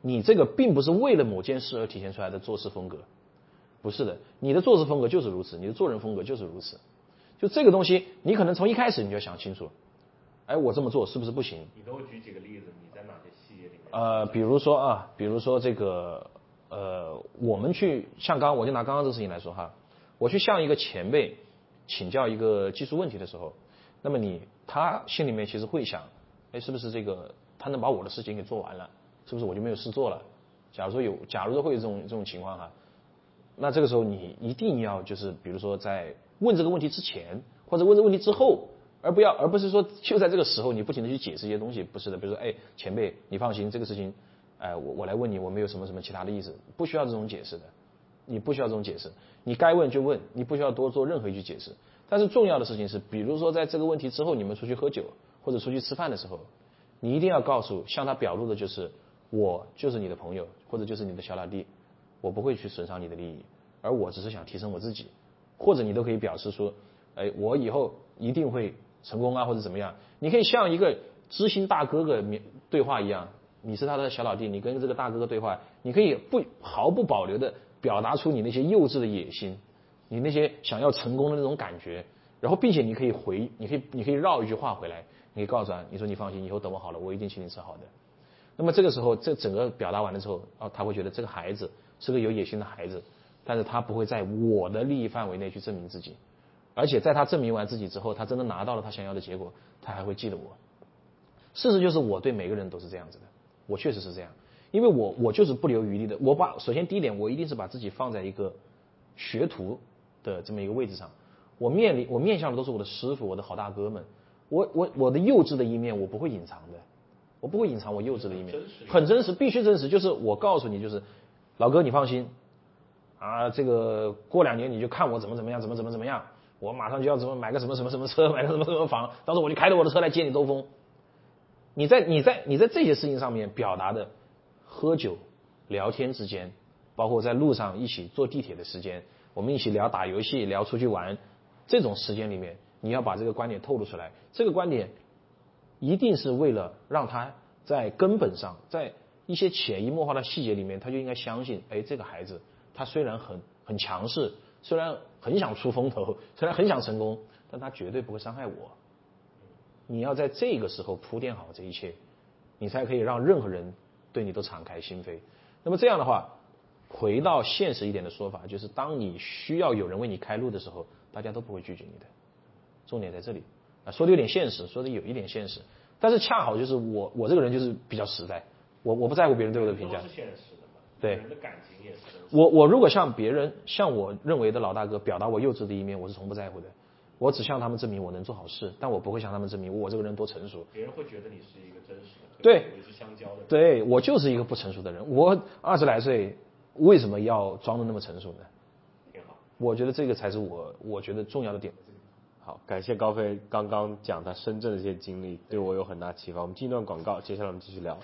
你这个并不是为了某件事而体现出来的做事风格，不是的，你的做事风格就是如此，你的做人风格就是如此。就这个东西，你可能从一开始你就要想清楚，哎，我这么做是不是不行？ 你都举几个例子，你在哪些细节里面？ 呃，比如说啊，比如说这个，呃，我们去像刚刚我就拿刚刚这个事情来说哈，我去向一个前辈请教一个技术问题的时候，那么你他心里面其实会想，哎，是不是这个他能把我的事情给做完了？是不是我就没有事做了？假如说有，假如说会有这种这种情况哈，那这个时候你一定要就是比如说在问这个问题之前，或者问这个问题之后，而不要而不是说就在这个时候你不停的去解释一些东西，不是的，比如说哎前辈你放心，这个事情，哎我我来问你，我没有什么什么其他的意思，不需要这种解释的，你不需要这种解释，你该问就问，你不需要多做任何一句解释。但是重要的事情是，比如说在这个问题之后，你们出去喝酒或者出去吃饭的时候，你一定要告诉向他表露的就是。我就是你的朋友，或者就是你的小老弟，我不会去损伤你的利益，而我只是想提升我自己，或者你都可以表示说，哎，我以后一定会成功啊，或者怎么样。你可以像一个知心大哥哥对话一样，你是他的小老弟，你跟这个大哥哥对话，你可以不毫不保留的表达出你那些幼稚的野心，你那些想要成功的那种感觉，然后并且你可以回，你可以你可以绕一句话回来，你可以告诉他，你说你放心，以后等我好了，我一定请你吃好的。那么这个时候，这整个表达完了之后，哦，他会觉得这个孩子是个有野心的孩子，但是他不会在我的利益范围内去证明自己，而且在他证明完自己之后，他真的拿到了他想要的结果，他还会记得我。事实就是我对每个人都是这样子的，我确实是这样，因为我我就是不留余地的，我把首先第一点，我一定是把自己放在一个学徒的这么一个位置上，我面临我面向的都是我的师傅，我的好大哥们，我我我的幼稚的一面我不会隐藏的。我不会隐藏我幼稚的一面，很真实，必须真实。就是我告诉你，就是老哥，你放心啊，这个过两年你就看我怎么怎么样，怎么怎么怎么样，我马上就要怎么买个什么什么什么车，买个什么什么房，到时候我就开着我的车来接你兜风。你在你在你在这些事情上面表达的喝酒聊天之间，包括在路上一起坐地铁的时间，我们一起聊打游戏，聊出去玩，这种时间里面，你要把这个观点透露出来，这个观点。一定是为了让他在根本上，在一些潜移默化的细节里面，他就应该相信，哎，这个孩子他虽然很很强势，虽然很想出风头，虽然很想成功，但他绝对不会伤害我。你要在这个时候铺垫好这一切，你才可以让任何人对你都敞开心扉。那么这样的话，回到现实一点的说法，就是当你需要有人为你开路的时候，大家都不会拒绝你的。重点在这里。啊，说的有点现实，说的有一点现实，但是恰好就是我我这个人就是比较实在，我我不在乎别人对我的评价。 都是现实的嘛， 对， 人的感情也是。 我我如果向别人向我认为的老大哥表达我幼稚的一面，我是从不在乎的。我只向他们证明我能做好事，但我不会向他们证明我这个人多成熟。 别人会觉得你是一个真实的， 对， 你是相交的人。 对，我就是一个不成熟的人。我二十来岁，为什么要装的那么成熟呢？ 挺好。 我觉得这个才是我我觉得重要的点。 好，感谢高飞刚刚讲他深圳的这些经历，对我有很大启发。我们进一段广告，接下来我们继续聊。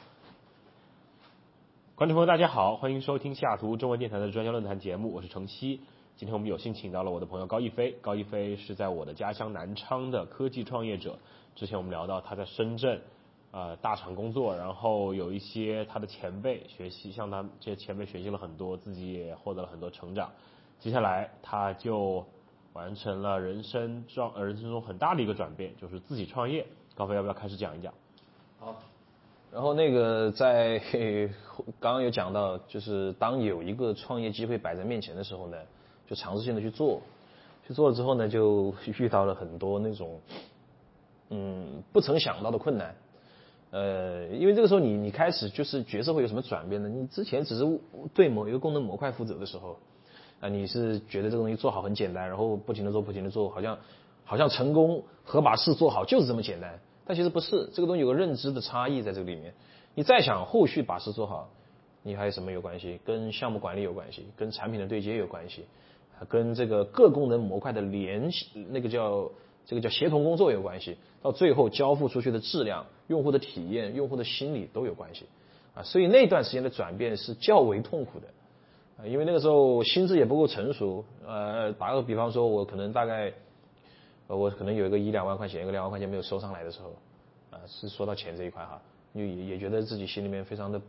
观众朋友大家好，欢迎收听西雅图中文电台的专家论坛节目，我是程曦。今天我们有幸请到了我的朋友高一飞，高一飞是在我的家乡南昌的科技创业者。之前我们聊到他在深圳呃大厂工作，然后有一些他的前辈学习，向他这些前辈学习了很多，自己也获得了很多成长。接下来他就完成了人生状人生中很大的一个转变，就是自己创业。高飞要不要开始讲一讲？ 好。然后那个在刚刚有讲到，就是当有一个创业机会摆在面前的时候呢，就尝试性的去做，去做了之后呢，就遇到了很多那种嗯不曾想到的困难。呃，因为这个时候你你开始就是角色会有什么转变呢？你之前只是对某一个功能模块负责的时候。啊，你是觉得这个东西做好很简单，然后不停的做，不停的做，好像好像成功和把事做好就是这么简单，但其实不是，这个东西有个认知的差异在这个里面。你再想后续把事做好，你还有什么有关系？跟项目管理有关系，跟产品的对接有关系，跟这个各功能模块的联系，那个叫这个叫协同工作有关系，到最后交付出去的质量、用户的体验、用户的心理都有关系啊。所以那段时间的转变是较为痛苦的。因为那个时候心智也不够成熟，呃，打个比方说，我可能大概，呃，我可能有一个一两万块钱，一个两万块钱没有收上来的时候，啊、呃，是说到钱这一块哈，也也觉得自己心里面非常的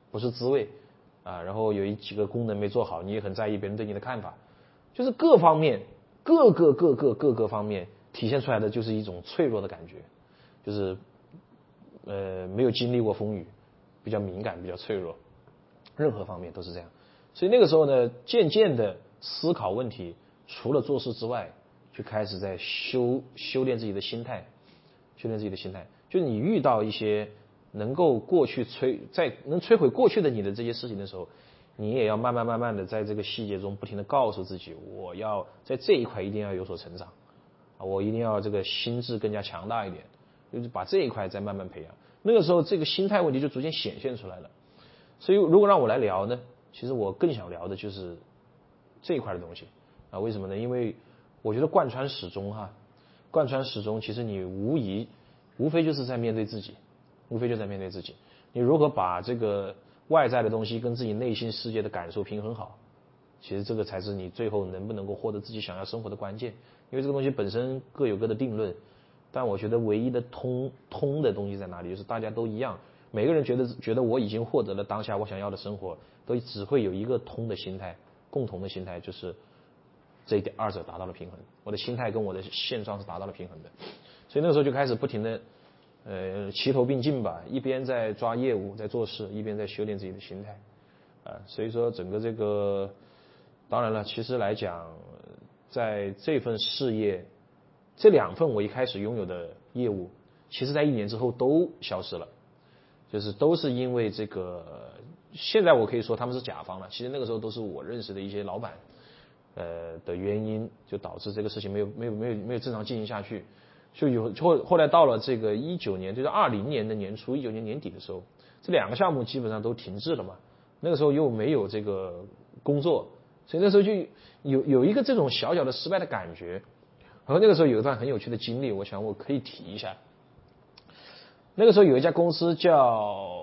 不是滋味啊，然后有一几个功能没做好，你也很在意别人对你的看法，就是各方面各个各个各个方面体现出来的就是一种脆弱的感觉，就是呃没有经历过风雨，比较敏感，比较脆弱，任何方面都是这样。所以那个时候呢，渐渐的思考问题，除了做事之外，就开始在修修炼自己的心态，修炼自己的心态。就是你遇到一些能够过去摧在能摧毁过去的你的这些事情的时候，你也要慢慢慢慢的在这个细节中不停的告诉自己，我要在这一块一定要有所成长，我一定要这个心智更加强大一点，就是把这一块再慢慢培养。那个时候这个心态问题就逐渐显现出来了。所以如果让我来聊呢，其实我更想聊的就是这一块的东西啊。为什么呢？因为我觉得贯穿始终哈，贯穿始终，其实你无疑无非就是在面对自己，无非就在面对自己。你如何把这个外在的东西跟自己内心世界的感受平衡好，其实这个才是你最后能不能够获得自己想要生活的关键。因为这个东西本身各有各的定论，但我觉得唯一的通通的东西在哪里，就是大家都一样，每个人觉得觉得我已经获得了当下我想要的生活，都只会有一个通的心态，共同的心态，就是这一点二者达到了平衡，我的心态跟我的现状是达到了平衡的。所以那个时候就开始不停的呃齐头并进吧，一边在抓业务在做事，一边在修炼自己的心态啊、呃。所以说整个这个当然了，其实来讲在这份事业，这两份我一开始拥有的业务，其实在一年之后都消失了，就是都是因为这个，现在我可以说他们是甲方了，其实那个时候都是我认识的一些老板呃的原因，就导致这个事情没有没有没有没有正常进行下去。就有后后来到了这个一九年，就是二零年的年初，一九年年底的时候，这两个项目基本上都停滞了嘛。那个时候又没有这个工作，所以那时候就有有一个这种小小的失败的感觉。然后那个时候有一段很有趣的经历，我想我可以提一下。那个时候有一家公司叫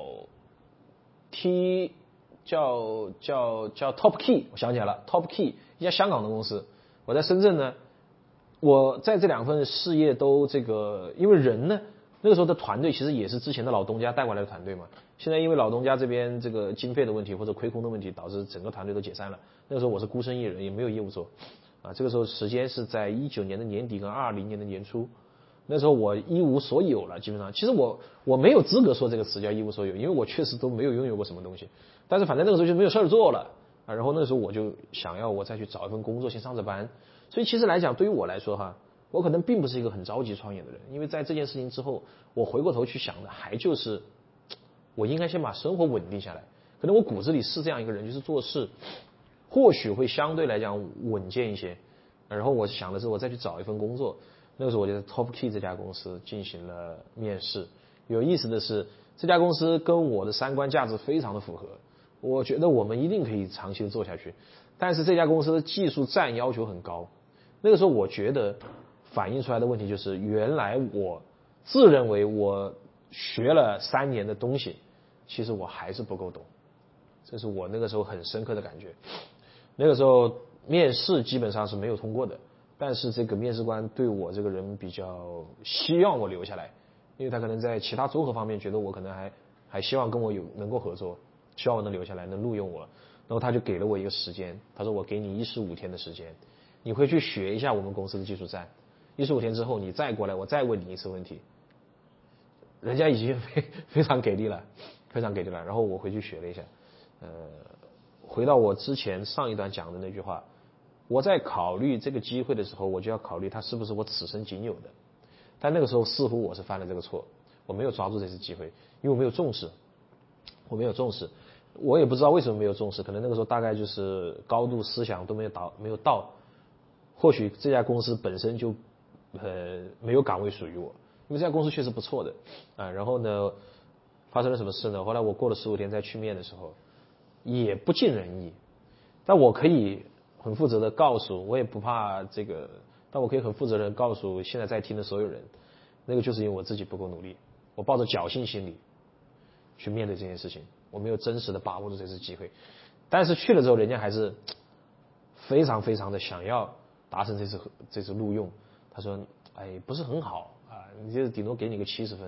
T 叫叫叫 Top Key， 我想起来了 ，Top Key 一家香港的公司。我在深圳呢，我在这两份事业都这个，因为人呢，那个时候的团队其实也是之前的老东家带过来的团队嘛。现在因为老东家这边这个经费的问题或者亏空的问题，导致整个团队都解散了。那个时候我是孤身一人，也没有业务做啊。这个时候时间是在一九年的年底跟二零年的年初。那时候我一无所有了，基本上，其实我我没有资格说这个词叫一无所有，因为我确实都没有拥有过什么东西。但是反正那个时候就没有事儿做了啊，然后那个时候我就想要我再去找一份工作，先上着班。所以其实来讲，对于我来说哈，我可能并不是一个很着急创业的人，因为在这件事情之后，我回过头去想的还就是，我应该先把生活稳定下来。可能我骨子里是这样一个人，就是做事或许会相对来讲稳健一些。然后我想的是，我再去找一份工作。那个时候我就在 Top Key 这家公司进行了面试。有意思的是，这家公司跟我的三观价值非常的符合，我觉得我们一定可以长期的做下去。但是这家公司的技术占要求很高。那个时候我觉得反映出来的问题就是，原来我自认为我学了三年的东西，其实我还是不够懂。这是我那个时候很深刻的感觉。那个时候面试基本上是没有通过的。但是这个面试官对我这个人比较希望我留下来，因为他可能在其他综合方面觉得我可能还还希望跟我有能够合作，希望我能留下来，能录用我。然后他就给了我一个时间，他说我给你一十五天的时间，你回去学一下我们公司的技术栈，一十五天之后你再过来，我再问你一次问题。人家已经非非常给力了，非常给力了。然后我回去学了一下，呃，回到我之前上一段讲的那句话。我在考虑这个机会的时候，我就要考虑它是不是我此生仅有的。但那个时候似乎我是犯了这个错，我没有抓住这次机会，因为我没有重视，我没有重视，我也不知道为什么没有重视，可能那个时候大概就是高度思想都没有到，没有到。或许这家公司本身就呃没有岗位属于我，因为这家公司确实不错的啊。然后呢，发生了什么事呢？后来我过了十五天再去面的时候，也不尽人意，但我可以很负责的告诉，我也不怕这个，但我可以很负责任告诉现在在听的所有人，那个就是因为我自己不够努力，我抱着侥幸心理去面对这件事情，我没有真实的把握住这次机会。但是去了之后，人家还是非常非常的想要达成这次这次录用。他说：“哎，不是很好啊，你这顶多给你个七十分。”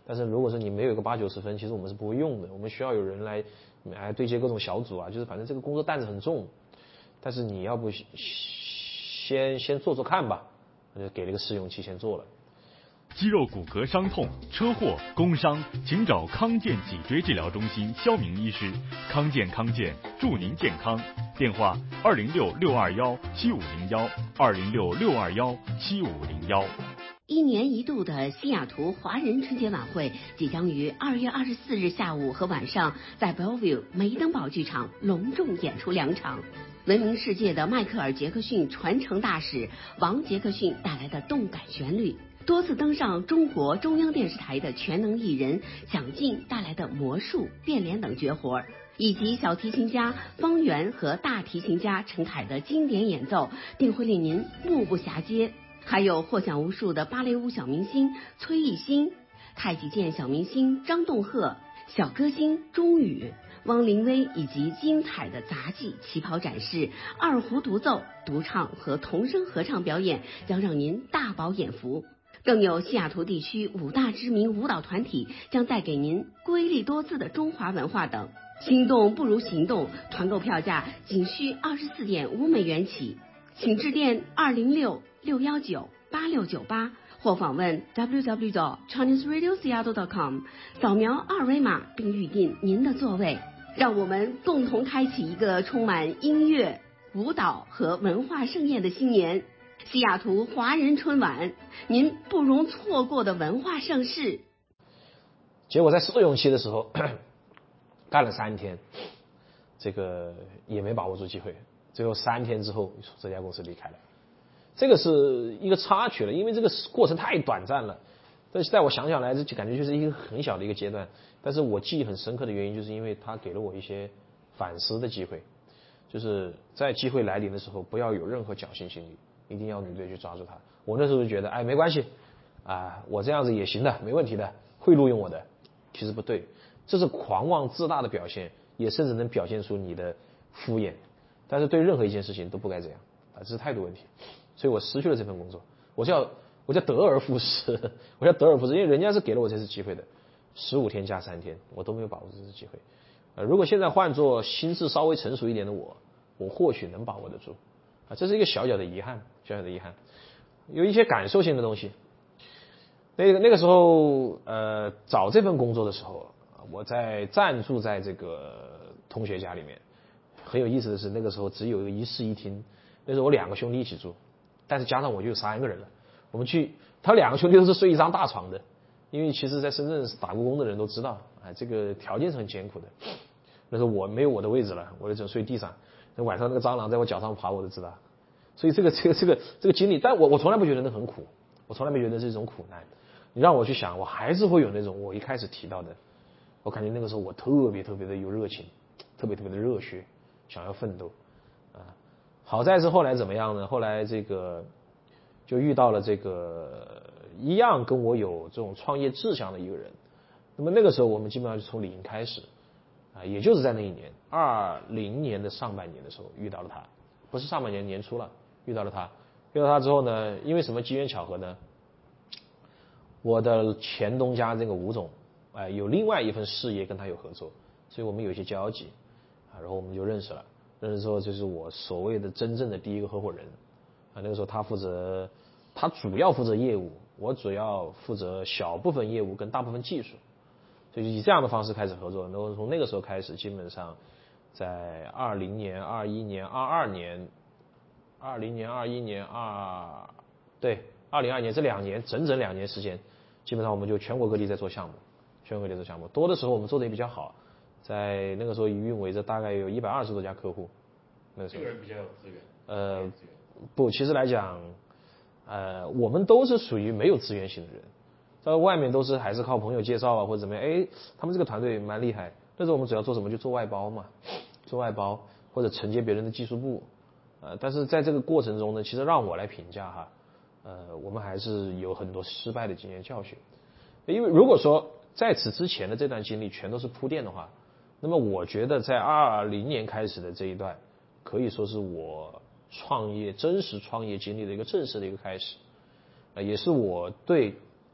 但是如果说你没有一个八九十分，其实我们是不会用的，我们需要有人来来对接各种小组啊，就是反正这个工作担子很重，但是你要不先先做做看吧，我就给了个试用期先做了。 肌肉骨骼伤痛、车祸、工伤，请找康健脊椎治疗中心肖明医师。康健康健，祝您健康。电话：二零六六二幺七五零幺，二零六六二幺七五零幺。 一年一度的西雅图华人春节晚会即将于二月二十四日下午和晚上在 Bellevue 梅登堡剧场隆重演出两场。闻名世界的迈克尔·杰克逊传承大使王·杰克逊带来的动感旋律，多次登上中国中央电视台的全能艺人蒋劲带来的魔术、变脸等绝活，以及小提琴家方圆和大提琴家陈凯的经典演奏，定会令您目不暇接。还有获奖无数的芭蕾舞小明星崔艺欣、太极剑小明星张栋赫、小歌星钟宇、汪林威，以及精彩的杂技、旗袍展示、二胡独奏、独唱和童声合唱表演，将让您大饱眼福。更有西雅图地区五大知名舞蹈团体将带给您瑰丽多姿的中华文化等。心动不如行动，团购票价仅需二十四点五美元起，请致电二零六六幺九八六九八或访问 w w w dot chinese radio seattle dot com， 扫描二维码并预定您的座位。让我们共同开启一个充满音乐、舞蹈和文化盛宴的新年。西雅图华人春晚，您不容错过的文化盛事。 结果在试用期的时候干了三天，这个也没把握住机会，最后三天之后这家公司离开了。这个是一个插曲了，因为这个过程太短暂了，但是在我想想来，这就感觉就是一个很小的一个阶段，但是我记忆很深刻的原因就是因为它给了我一些反思的机会，就是在机会来临的时候不要有任何侥幸心理，一定要努力去抓住它。我那时候就觉得哎没关系啊，我这样子也行的，没问题的，会录用我的。其实不对，这是狂妄自大的表现，也甚至能表现出你的敷衍，但是对任何一件事情都不该这样啊，这是态度问题。所以我失去了这份工作，我叫我叫得而复失，我叫得而复失，因为人家是给了我这次机会的，十五天加三天，我都没有把握这次机会。呃，如果现在换做心智稍微成熟一点的我，我或许能把握得住啊，这是一个小小的遗憾，小小的遗憾。有一些感受性的东西，那个那个时候呃找这份工作的时候，我在暂住在这个同学家里面，很有意思的是那个时候只有一个一室一厅，那时候我两个兄弟一起住。但是加上我就有三个人了，我们去，他两个兄弟都是睡一张大床的，因为其实在深圳打过工的人都知道，哎，这个条件是很艰苦的。那时候我没有我的位置了，我就只能睡地上，那晚上那个蟑螂在我脚上爬我都知道，所以这个这个这个这个经历，但我我从来不觉得那很苦，我从来没觉得是一种苦难。你让我去想，我还是会有那种我一开始提到的，我感觉那个时候我特别特别的有热情，特别特别的热血，想要奋斗啊。好在是后来怎么样呢？后来这个就遇到了这个一样跟我有这种创业志向的一个人。那么那个时候我们基本上就从零开始啊，也就是在那一年二零年的上半年的时候遇到了他，不是上半年年初了，遇到了他。遇到他之后呢，因为什么机缘巧合呢？我的前东家这个吴总，哎、呃，有另外一份事业跟他有合作，所以我们有一些交集啊，然后我们就认识了。认识之后就是我所谓的真正的第一个合伙人啊，那个时候他负责，他主要负责业务，我主要负责小部分业务跟大部分技术，所以以这样的方式开始合作。然后从那个时候开始，基本上在二零年、二一年、二二年、二零年、二一年、二对二零二年这两年整整两年时间，基本上我们就全国各地在做项目，全国各地做项目，多的时候我们做的也比较好。在那个时候运维着大概有一百二十多家客户，那个时候这个人比较有资源。 呃，不，其实来讲，呃，我们都是属于没有资源型的人，在外面都是还是靠朋友介绍啊或者怎么样。哎，他们这个团队蛮厉害。那时候我们主要做什么？就做外包嘛，做外包或者承接别人的技术部。呃，但是在这个过程中呢，其实让我来评价哈，呃，我们还是有很多失败的经验教训。因为如果说在此之前的这段经历全都是铺垫的话，那么我觉得在二零年开始的这一段可以说是我创业真实创业经历的一个正式的一个开始，呃，也是我对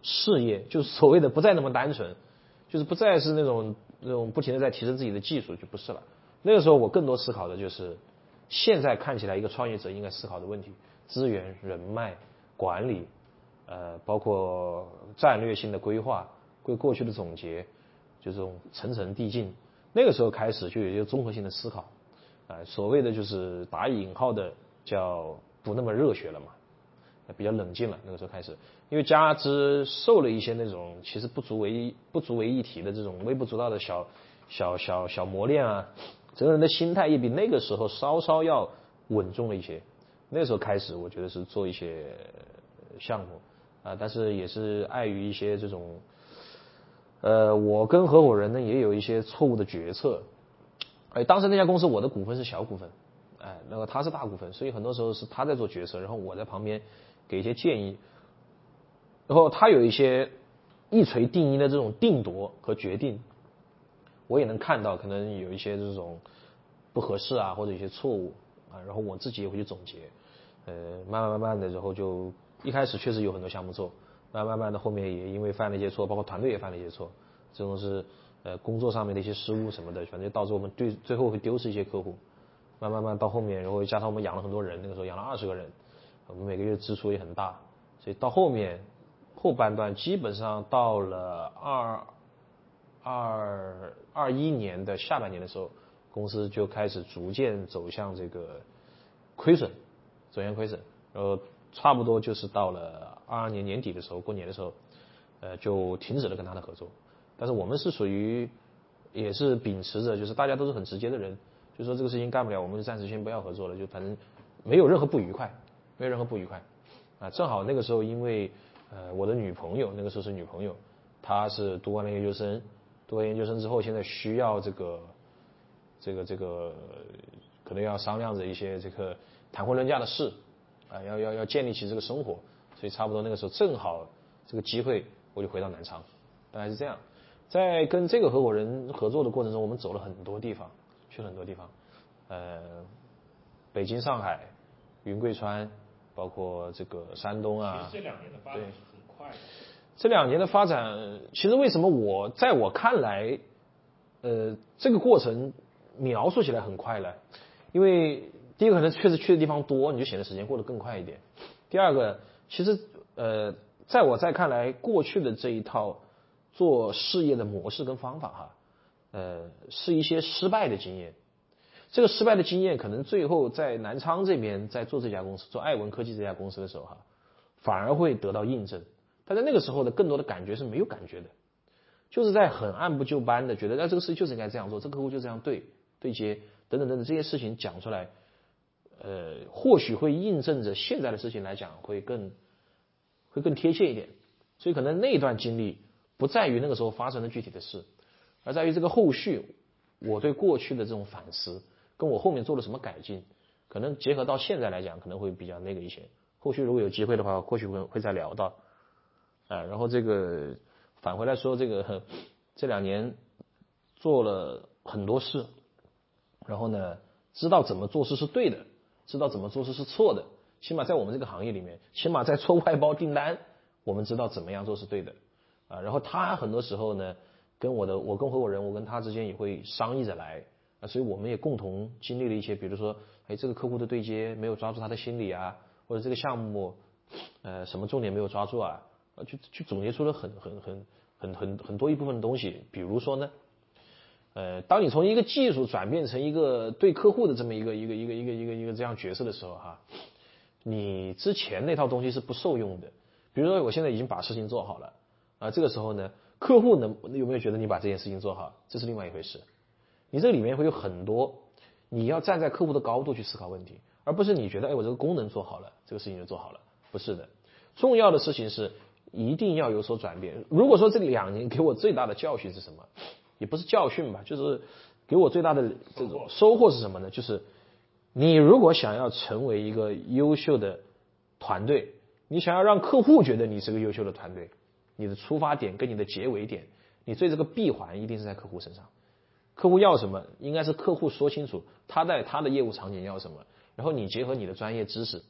事业，就是所谓的不再那么单纯，就是不再是那种那种不停的在提升自己的技术，就不是了。那个时候我更多思考的就是现在看起来一个创业者应该思考的问题：资源、人脉、管理，呃，包括战略性的规划、对过去的总结，就这种层层递进。那个时候开始就有一个综合性的思考，啊、呃，所谓的就是打引号的叫不那么热血了嘛，比较冷静了。那个时候开始，因为加之受了一些那种其实不足为不足为一提的这种微不足道的小小小小磨练啊，整个人的心态也比那个时候稍稍要稳重了一些。那时候开始，我觉得是做一些项目啊、呃，但是也是碍于一些这种。呃，我跟合伙人呢也有一些错误的决策。哎，当时那家公司我的股份是小股份，哎，那个他是大股份，所以很多时候是他在做决策，然后我在旁边给一些建议。然后他有一些一锤定音的这种定夺和决定，我也能看到可能有一些这种不合适啊，或者一些错误啊，然后我自己也会去总结。呃，慢慢慢慢的，然后就一开始确实有很多项目做。慢慢慢的，后面也因为犯了一些错，包括团队也犯了一些错，这种是呃工作上面的一些失误什么的，反正导致我们对最后会丢失一些客户。慢慢慢到后面，然后加上我们养了很多人，那个时候养了二十个人，我们每个月支出也很大，所以到后面后半段基本上到了二二二一年的下半年的时候，公司就开始逐渐走向这个亏损，走向亏损，然后差不多就是到了二二年年底的时候，过年的时候，呃，就停止了跟他的合作。但是我们是属于也是秉持着，就是大家都是很直接的人，就说这个事情干不了，我们就暂时先不要合作了，就反正没有任何不愉快，没有任何不愉快。啊，正好那个时候因为呃我的女朋友，那个时候是女朋友，她是读完了研究生，读完研究生之后，现在需要这个这个这个可能要商量着一些这个谈婚论嫁的事。啊，要要要建立起这个生活，所以差不多那个时候正好这个机会，我就回到南昌，大概是这样。在跟这个合伙人合作的过程中，我们走了很多地方，去了很多地方，呃，北京、上海、云贵川，包括这个山东啊。 其实这两年的发展是很快的。 这两年的发展，其实为什么我在我看来，呃，这个过程描述起来很快了，因为。第一个可能确实去的地方多，你就显得时间过得更快一点。第二个，其实呃，在我在看来，过去的这一套做事业的模式跟方法哈，呃，是一些失败的经验。这个失败的经验，可能最后在南昌这边在做这家公司，做爱文科技这家公司的时候哈，反而会得到印证。但在那个时候的更多的感觉是没有感觉的，就是在很按部就班的觉得，那、啊、这个事就是应该这样做，这个客户就这样对对接等等等等这些事情讲出来。呃，或许会印证着现在的事情来讲，会更会更贴切一点。所以可能那段经历不在于那个时候发生的具体的事，而在于这个后续我对过去的这种反思，跟我后面做了什么改进，可能结合到现在来讲，可能会比较那个一些。后续如果有机会的话，或许会会再聊到。啊、呃，然后这个返回来说，这个这两年做了很多事，然后呢，知道怎么做事是对的。知道怎么做事是错的，起码在我们这个行业里面，起码在做外包订单，我们知道怎么样做是对的啊。然后他很多时候呢，跟我的我跟合伙人，我跟他之间也会商议着来啊，所以我们也共同经历了一些，比如说，哎，这个客户的对接没有抓住他的心理啊，或者这个项目呃什么重点没有抓住啊，就去总结出了很很很很很很多一部分的东西。比如说呢。呃，当你从一个技术转变成一个对客户的这么一个一个一个一个一个一个这样角色的时候哈，你之前那套东西是不受用的。比如说我现在已经把事情做好了啊，这个时候呢，客户能有没有觉得你把这件事情做好，这是另外一回事。你这里面会有很多，你要站在客户的高度去思考问题，而不是你觉得哎我这个功能做好了，这个事情就做好了，不是的。重要的事情是一定要有所转变。如果说这两年给我最大的教训是什么？也不是教训吧，就是给我最大的这种收获是什么呢？就是你如果想要成为一个优秀的团队，你想要让客户觉得你是个优秀的团队，你的出发点跟你的结尾点，你最这个闭环一定是在客户身上。客户要什么，应该是客户说清楚他在他的业务场景要什么，然后你结合你的专业知识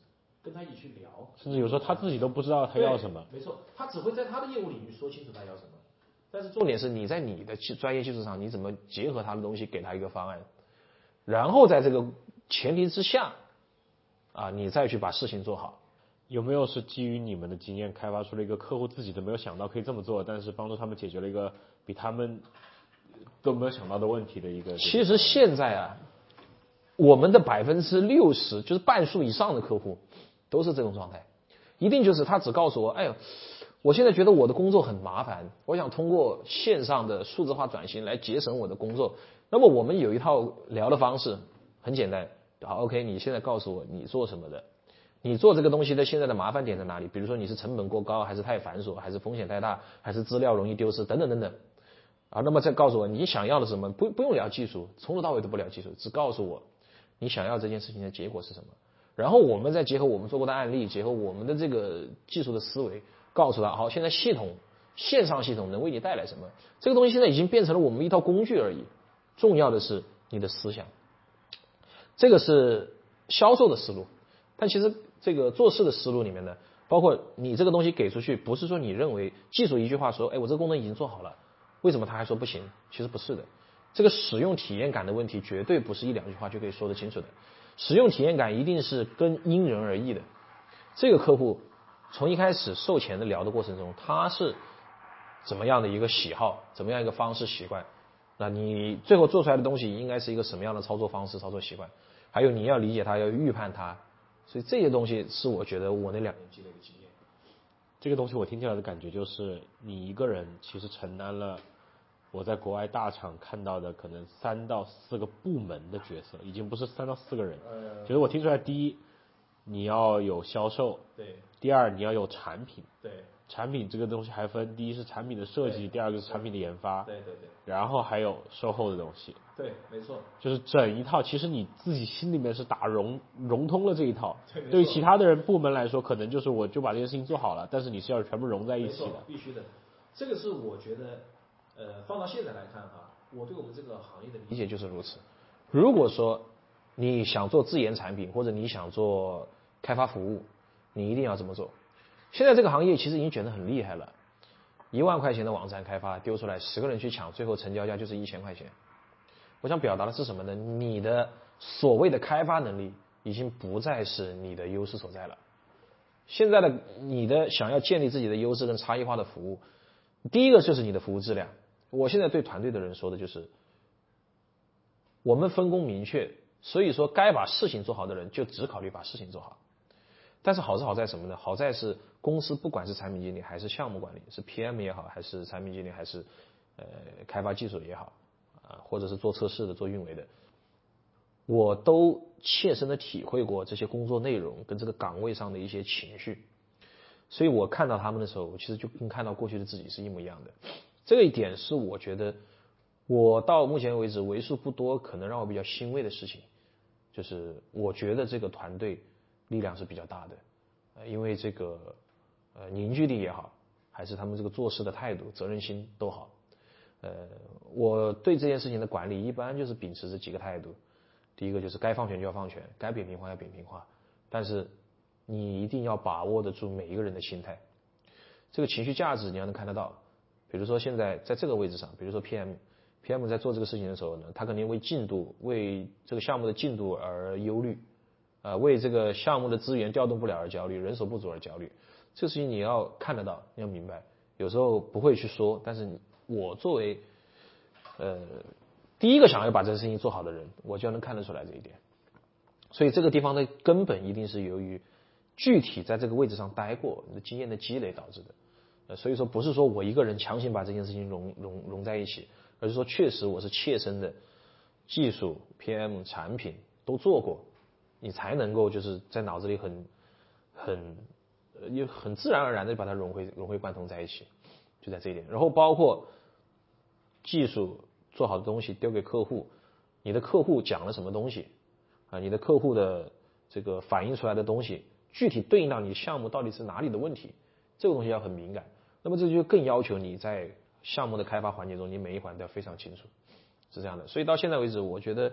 跟他一起去聊， 甚至有时候他自己都不知道他要什么。 没错，他只会在他的业务领域说清楚他要什么。但是重点是你在你的专业技术上，你怎么结合他的东西给他一个方案，然后在这个前提之下，啊，你再去把事情做好。 有没有是基于你们的经验开发出了一个客户自己都没有想到可以这么做，但是帮助他们解决了一个比他们都没有想到的问题的一个？ 其实现在啊，我们的百分之六十就是半数以上的客户都是这种状态，一定就是他只告诉我，哎呦，我现在觉得我的工作很麻烦，我想通过线上的数字化转型来节省我的工作。那么我们有一套聊的方式，很简单，好 ，OK， 你现在告诉我你做什么的。你做这个东西的现在的麻烦点在哪里？比如说你是成本过高，还是太繁琐，还是风险太大，还是资料容易丢失，等等等等。啊，那么再告诉我你想要的是什么？不不用聊技术，从头到尾都不聊技术，只告诉我你想要这件事情的结果是什么。然后我们再结合我们做过的案例，结合我们的这个技术的思维，告诉他，好，现在系统线上系统能为你带来什么？这个东西现在已经变成了我们一套工具而已。重要的是你的思想，这个是销售的思路。但其实这个做事的思路里面呢，包括你这个东西给出去，不是说你认为技术一句话说，哎，我这个功能已经做好了，为什么他还说不行？其实不是的，这个使用体验感的问题绝对不是一两句话就可以说得清楚的。使用体验感一定是跟因人而异的。这个客户从一开始售前的聊的过程中，他是怎么样的一个喜好，怎么样一个方式习惯，那你最后做出来的东西应该是一个什么样的操作方式、操作习惯，还有你要理解他，要预判他。所以这些东西是我觉得我那两年积累的经验。 这个东西我听起来的感觉就是，你一个人其实承担了我在国外大厂看到的可能三到四个部门的角色，已经不是三到四个人。呃，就是我听出来，第一，你要有销售， 对； 第二，你要有产品， 对。 产品这个东西还分，第一是产品的设计，第二个是产品的研发， 对对对， 然后还有售后的东西， 对，没错， 就是整一套。其实你自己心里面是打融融通了这一套， 对， 对于其他的人部门来说，可能就是我就把这件事情做好了，但是你是要全部融在一起的， 必须的。这个是我觉得，呃，放到现在来看哈，我对我们这个行业的理解就是如此。如果说你想做自研产品，或者你想做开发服务，你一定要这么做。现在这个行业其实已经卷得很厉害了，一万块钱的网站开发丢出来，十个人去抢，最后成交价就是一千块钱。我想表达的是什么呢？你的所谓的开发能力已经不再是你的优势所在了。现在的你的想要建立自己的优势跟差异化的服务，第一个就是你的服务质量。我现在对团队的人说的就是，我们分工明确，所以说该把事情做好的人就只考虑把事情做好。但是好是好在什么呢？好在是公司不管是产品经理还是项目管理，是 P M 也好，还是产品经理，还是呃开发技术也好，啊，或者是做测试的、做运维的，我都切身的体会过这些工作内容跟这个岗位上的一些情绪，所以我看到他们的时候，我其实就跟看到过去的自己是一模一样的。这个一点是我觉得我到目前为止为数不多可能让我比较欣慰的事情，就是我觉得这个团队力量是比较大的，呃，因为这个呃凝聚力也好，还是他们这个做事的态度、责任心都好。呃，我对这件事情的管理一般就是秉持着几个态度。第一个就是该放权就要放权，该扁平化要扁平化，但是你一定要把握得住每一个人的心态。这个情绪价值你要能看得到。比如说现在在这个位置上，比如说 P M，P M 在做这个事情的时候呢，他肯定为进度、为这个项目的进度而忧虑。呃，为这个项目的资源调动不了而焦虑，人手不足而焦虑，这个事情你要看得到，你要明白。有时候不会去说，但是我作为呃第一个想要把这个事情做好的人，我就能看得出来这一点。所以这个地方的根本一定是由于具体在这个位置上待过，你的经验的积累导致的。呃，所以说不是说我一个人强行把这件事情融融融在一起，而是说确实我是切身的技术、P M、产品都做过。你才能够就是在脑子里很很呃也很自然而然的把它融会融会贯通在一起，就在这一点。然后包括技术做好的东西丢给客户，你的客户讲了什么东西啊？你的客户的这个反映出来的东西，具体对应到你项目到底是哪里的问题，这个东西要很敏感。那么这就更要求你在项目的开发环节中，你每一环都要非常清楚，是这样的。所以到现在为止，我觉得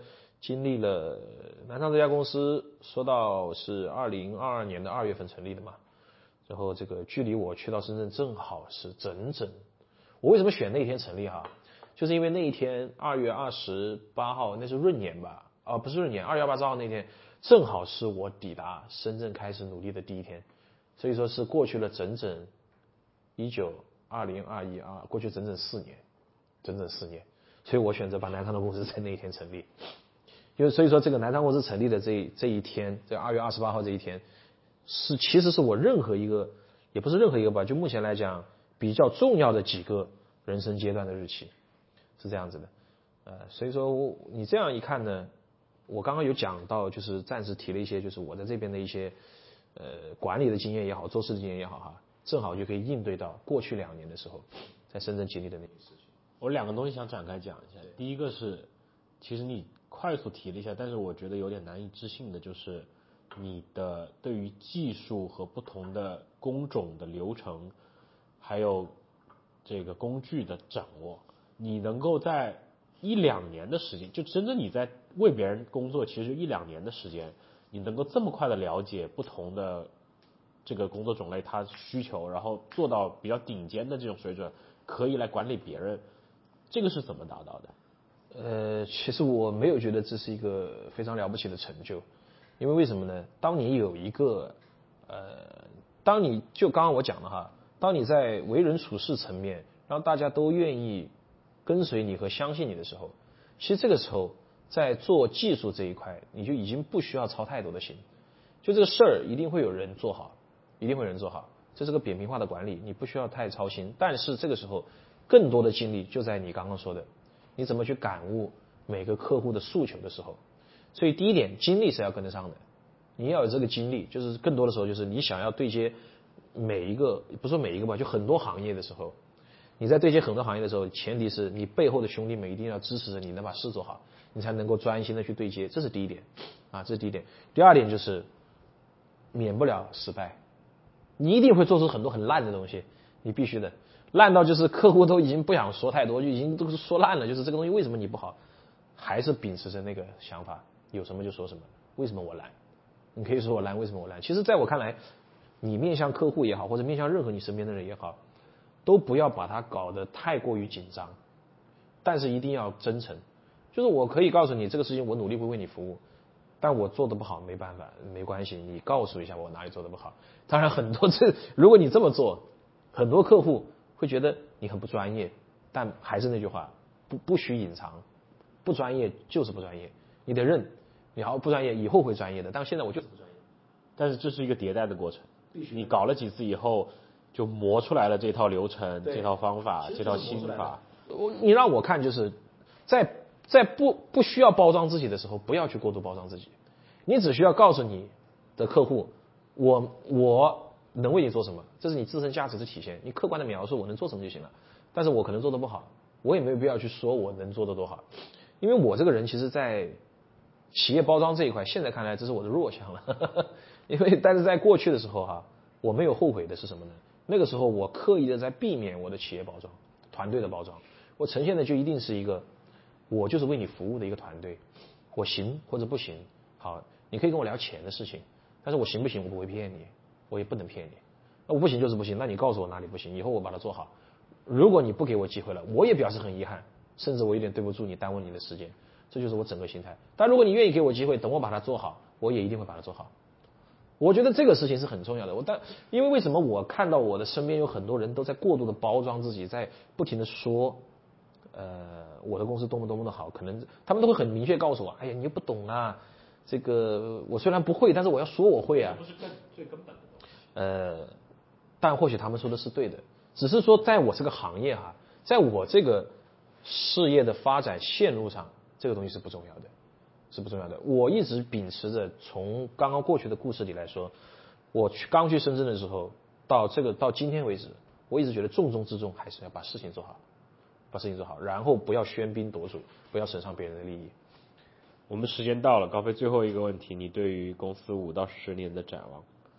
经历了南昌这家公司，说到是二零二二年的二月份成立的嘛，然后这个距离我去到深圳正好是整整，我为什么选那一天成立哈？就是因为那一天二月二十八号，那是闰年吧？啊，不是闰年，二月二十八号那天正好是我抵达深圳开始努力的第一天，所以说是过去了整整一九二零二一啊，过去整整四年，整整四年，所以我选择把南昌的公司在那一天成立。因为所以说这个南昌公司成立的这这一天，这二月二十八号这一天，是其实是我任何一个，也不是任何一个吧，就目前来讲比较重要的几个人生阶段的日期，是这样子的。呃，所以说我你这样一看呢，我刚刚有讲到，就是暂时提了一些，就是我在这边的一些呃管理的经验也好，做事的经验也好哈，正好就可以应对到过去两年的时候在深圳经历的那些事情。 我两个东西想展开讲一下，第一个是，其实你快速提了一下，但是我觉得有点难以置信的，就是你的对于技术和不同的工种的流程，还有这个工具的掌握，你能够在一两年的时间，就真正你在为别人工作，其实一两年的时间，你能够这么快的了解不同的这个工作种类它需求，然后做到比较顶尖的这种水准，可以来管理别人，这个是怎么达到的？ 呃，其实我没有觉得这是一个非常了不起的成就，因为为什么呢？当你有一个呃，当你就刚刚我讲的哈，当你在为人处事层面让大家都愿意跟随你和相信你的时候，其实这个时候在做技术这一块，你就已经不需要操太多的心，就这个事儿一定会有人做好，一定会有人做好，这是个扁平化的管理，你不需要太操心。但是这个时候更多的精力就在你刚刚说的，你怎么去感悟每个客户的诉求的时候。所以第一点，精力是要跟得上的，你要有这个精力，就是更多的时候就是你想要对接每一个，不说每一个吧，就很多行业的时候，你在对接很多行业的时候，前提是你背后的兄弟们一定要支持着你，能把事做好，你才能够专心的去对接，这是第一点啊，这是第一点。第二点就是免不了失败，你一定会做出很多很烂的东西，你必须的，烂到就是客户都已经不想说太多，就已经都是说烂了，就是这个东西为什么你不好，还是秉持着那个想法，有什么就说什么，为什么我烂？你可以说我烂，为什么我烂？其实在我看来，你面向客户也好，或者面向任何你身边的人也好，都不要把它搞得太过于紧张，但是一定要真诚。就是我可以告诉你这个事情我努力会为你服务，但我做的不好没办法，没关系，你告诉一下我哪里做的不好。当然很多这如果你这么做，很多客户会觉得你很不专业，但还是那句话，不不许隐藏，不专业就是不专业，你得认，你好不专业以后会专业的，但是现在我就是不专业。 但是这是一个迭代的过程，你搞了几次以后就磨出来了这套流程，这套方法，这套心法。 我你让我看就是在在不不需要包装自己的时候，不要去过度包装自己，你只需要告诉你的客户，我我能为你做什么，这是你自身价值的体现，你客观的描述我能做什么就行了。但是我可能做的不好，我也没有必要去说我能做的多好，因为我这个人其实在企业包装这一块，现在看来这是我的弱项了，呵呵，因为但是在过去的时候哈，我没有后悔的是什么呢？那个时候我刻意的在避免我的企业包装、团队的包装，我呈现的就一定是一个我就是为你服务的一个团队，我行或者不行，好，你可以跟我聊钱的事情，但是我行不行我不会骗你，我也不能骗你，那我不行就是不行，那你告诉我哪里不行，以后我把它做好。如果你不给我机会了，我也表示很遗憾，甚至我有点对不住你，耽误你的时间，这就是我整个心态。但如果你愿意给我机会，等我把它做好，我也一定会把它做好。我觉得这个事情是很重要的。我但因为为什么我看到我的身边有很多人都在过度的包装自己，在不停的说，呃，我的公司多么多么的好，可能他们都会很明确告诉我，哎呀，你又不懂啊，这个我虽然不会，但是我要说我会啊。 这不是更最根本的东西。 呃，但或许他们说的是对的，只是说在我这个行业哈，在我这个事业的发展线路上，这个东西是不重要的。是不重要的。我一直秉持着从刚刚过去的故事里来说，我去刚去深圳的时候，到这个到今天为止，我一直觉得重中之重还是要把事情做好，把事情做好，然后不要喧宾夺主，不要损伤别人的利益。 我们时间到了，高飞最后一个问题，你对于公司五到十年的展望？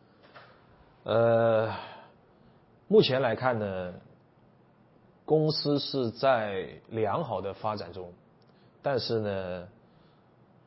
呃，目前来看呢，公司是在良好的发展中，但是呢。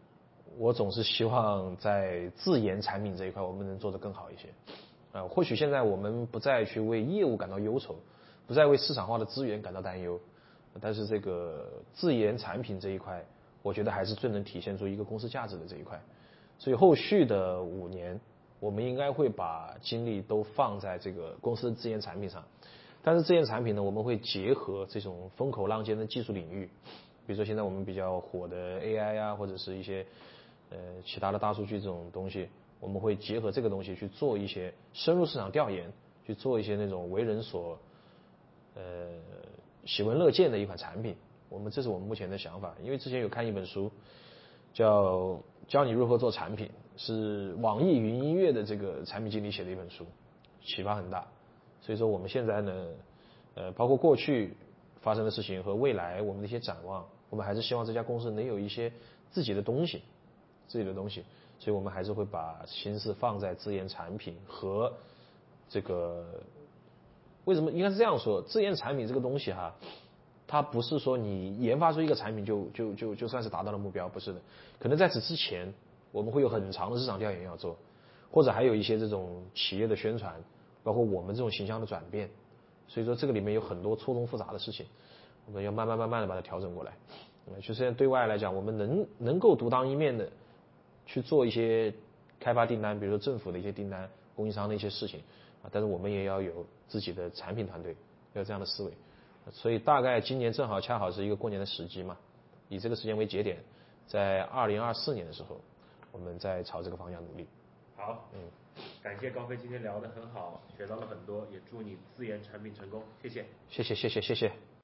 我总是希望在自研产品这一块我们能做得更好一些。啊、呃，或许现在我们不再去为业务感到忧愁，不再为市场化的资源感到担忧，但是这个自研产品这一块，我觉得还是最能体现出一个公司价值的这一块。所以后续的五年，我们应该会把精力都放在这个公司的自研产品上。但是自研产品呢，我们会结合这种风口浪尖的技术领域，比如说现在我们比较火的 A I 啊，或者是一些呃其他的大数据这种东西，我们会结合这个东西去做一些深入市场调研，去做一些那种为人所呃喜闻乐见的一款产品。我们这是我们目前的想法。因为之前有看一本书，叫教你如何做产品，是网易云音乐的这个产品经理写的一本书，启发很大。所以说我们现在呢，呃，包括过去发生的事情和未来我们的一些展望，我们还是希望这家公司能有一些自己的东西，自己的东西。所以我们还是会把心思放在自研产品和这个，为什么应该是这样说？自研产品这个东西哈，它不是说你研发出一个产品就就就就算是达到了目标，不是的。可能在此之前，我们会有很长的市场调研要做，或者还有一些这种企业的宣传。包括我们这种形象的转变，所以说这个里面有很多错综复杂的事情，我们要慢慢慢慢的把它调整过来。嗯，就现在对外来讲，我们能能够独当一面的去做一些开发订单，比如说政府的一些订单、供应商的一些事情啊，但是我们也要有自己的产品团队，要有这样的思维。所以大概今年正好恰好是一个过年的时机嘛，以这个时间为节点，在二零二四年的时候，我们再朝这个方向努力。 好，嗯。感谢高飞今天聊得很好，学到了很多，也祝你自研产品成功，谢谢。 谢谢谢谢谢谢。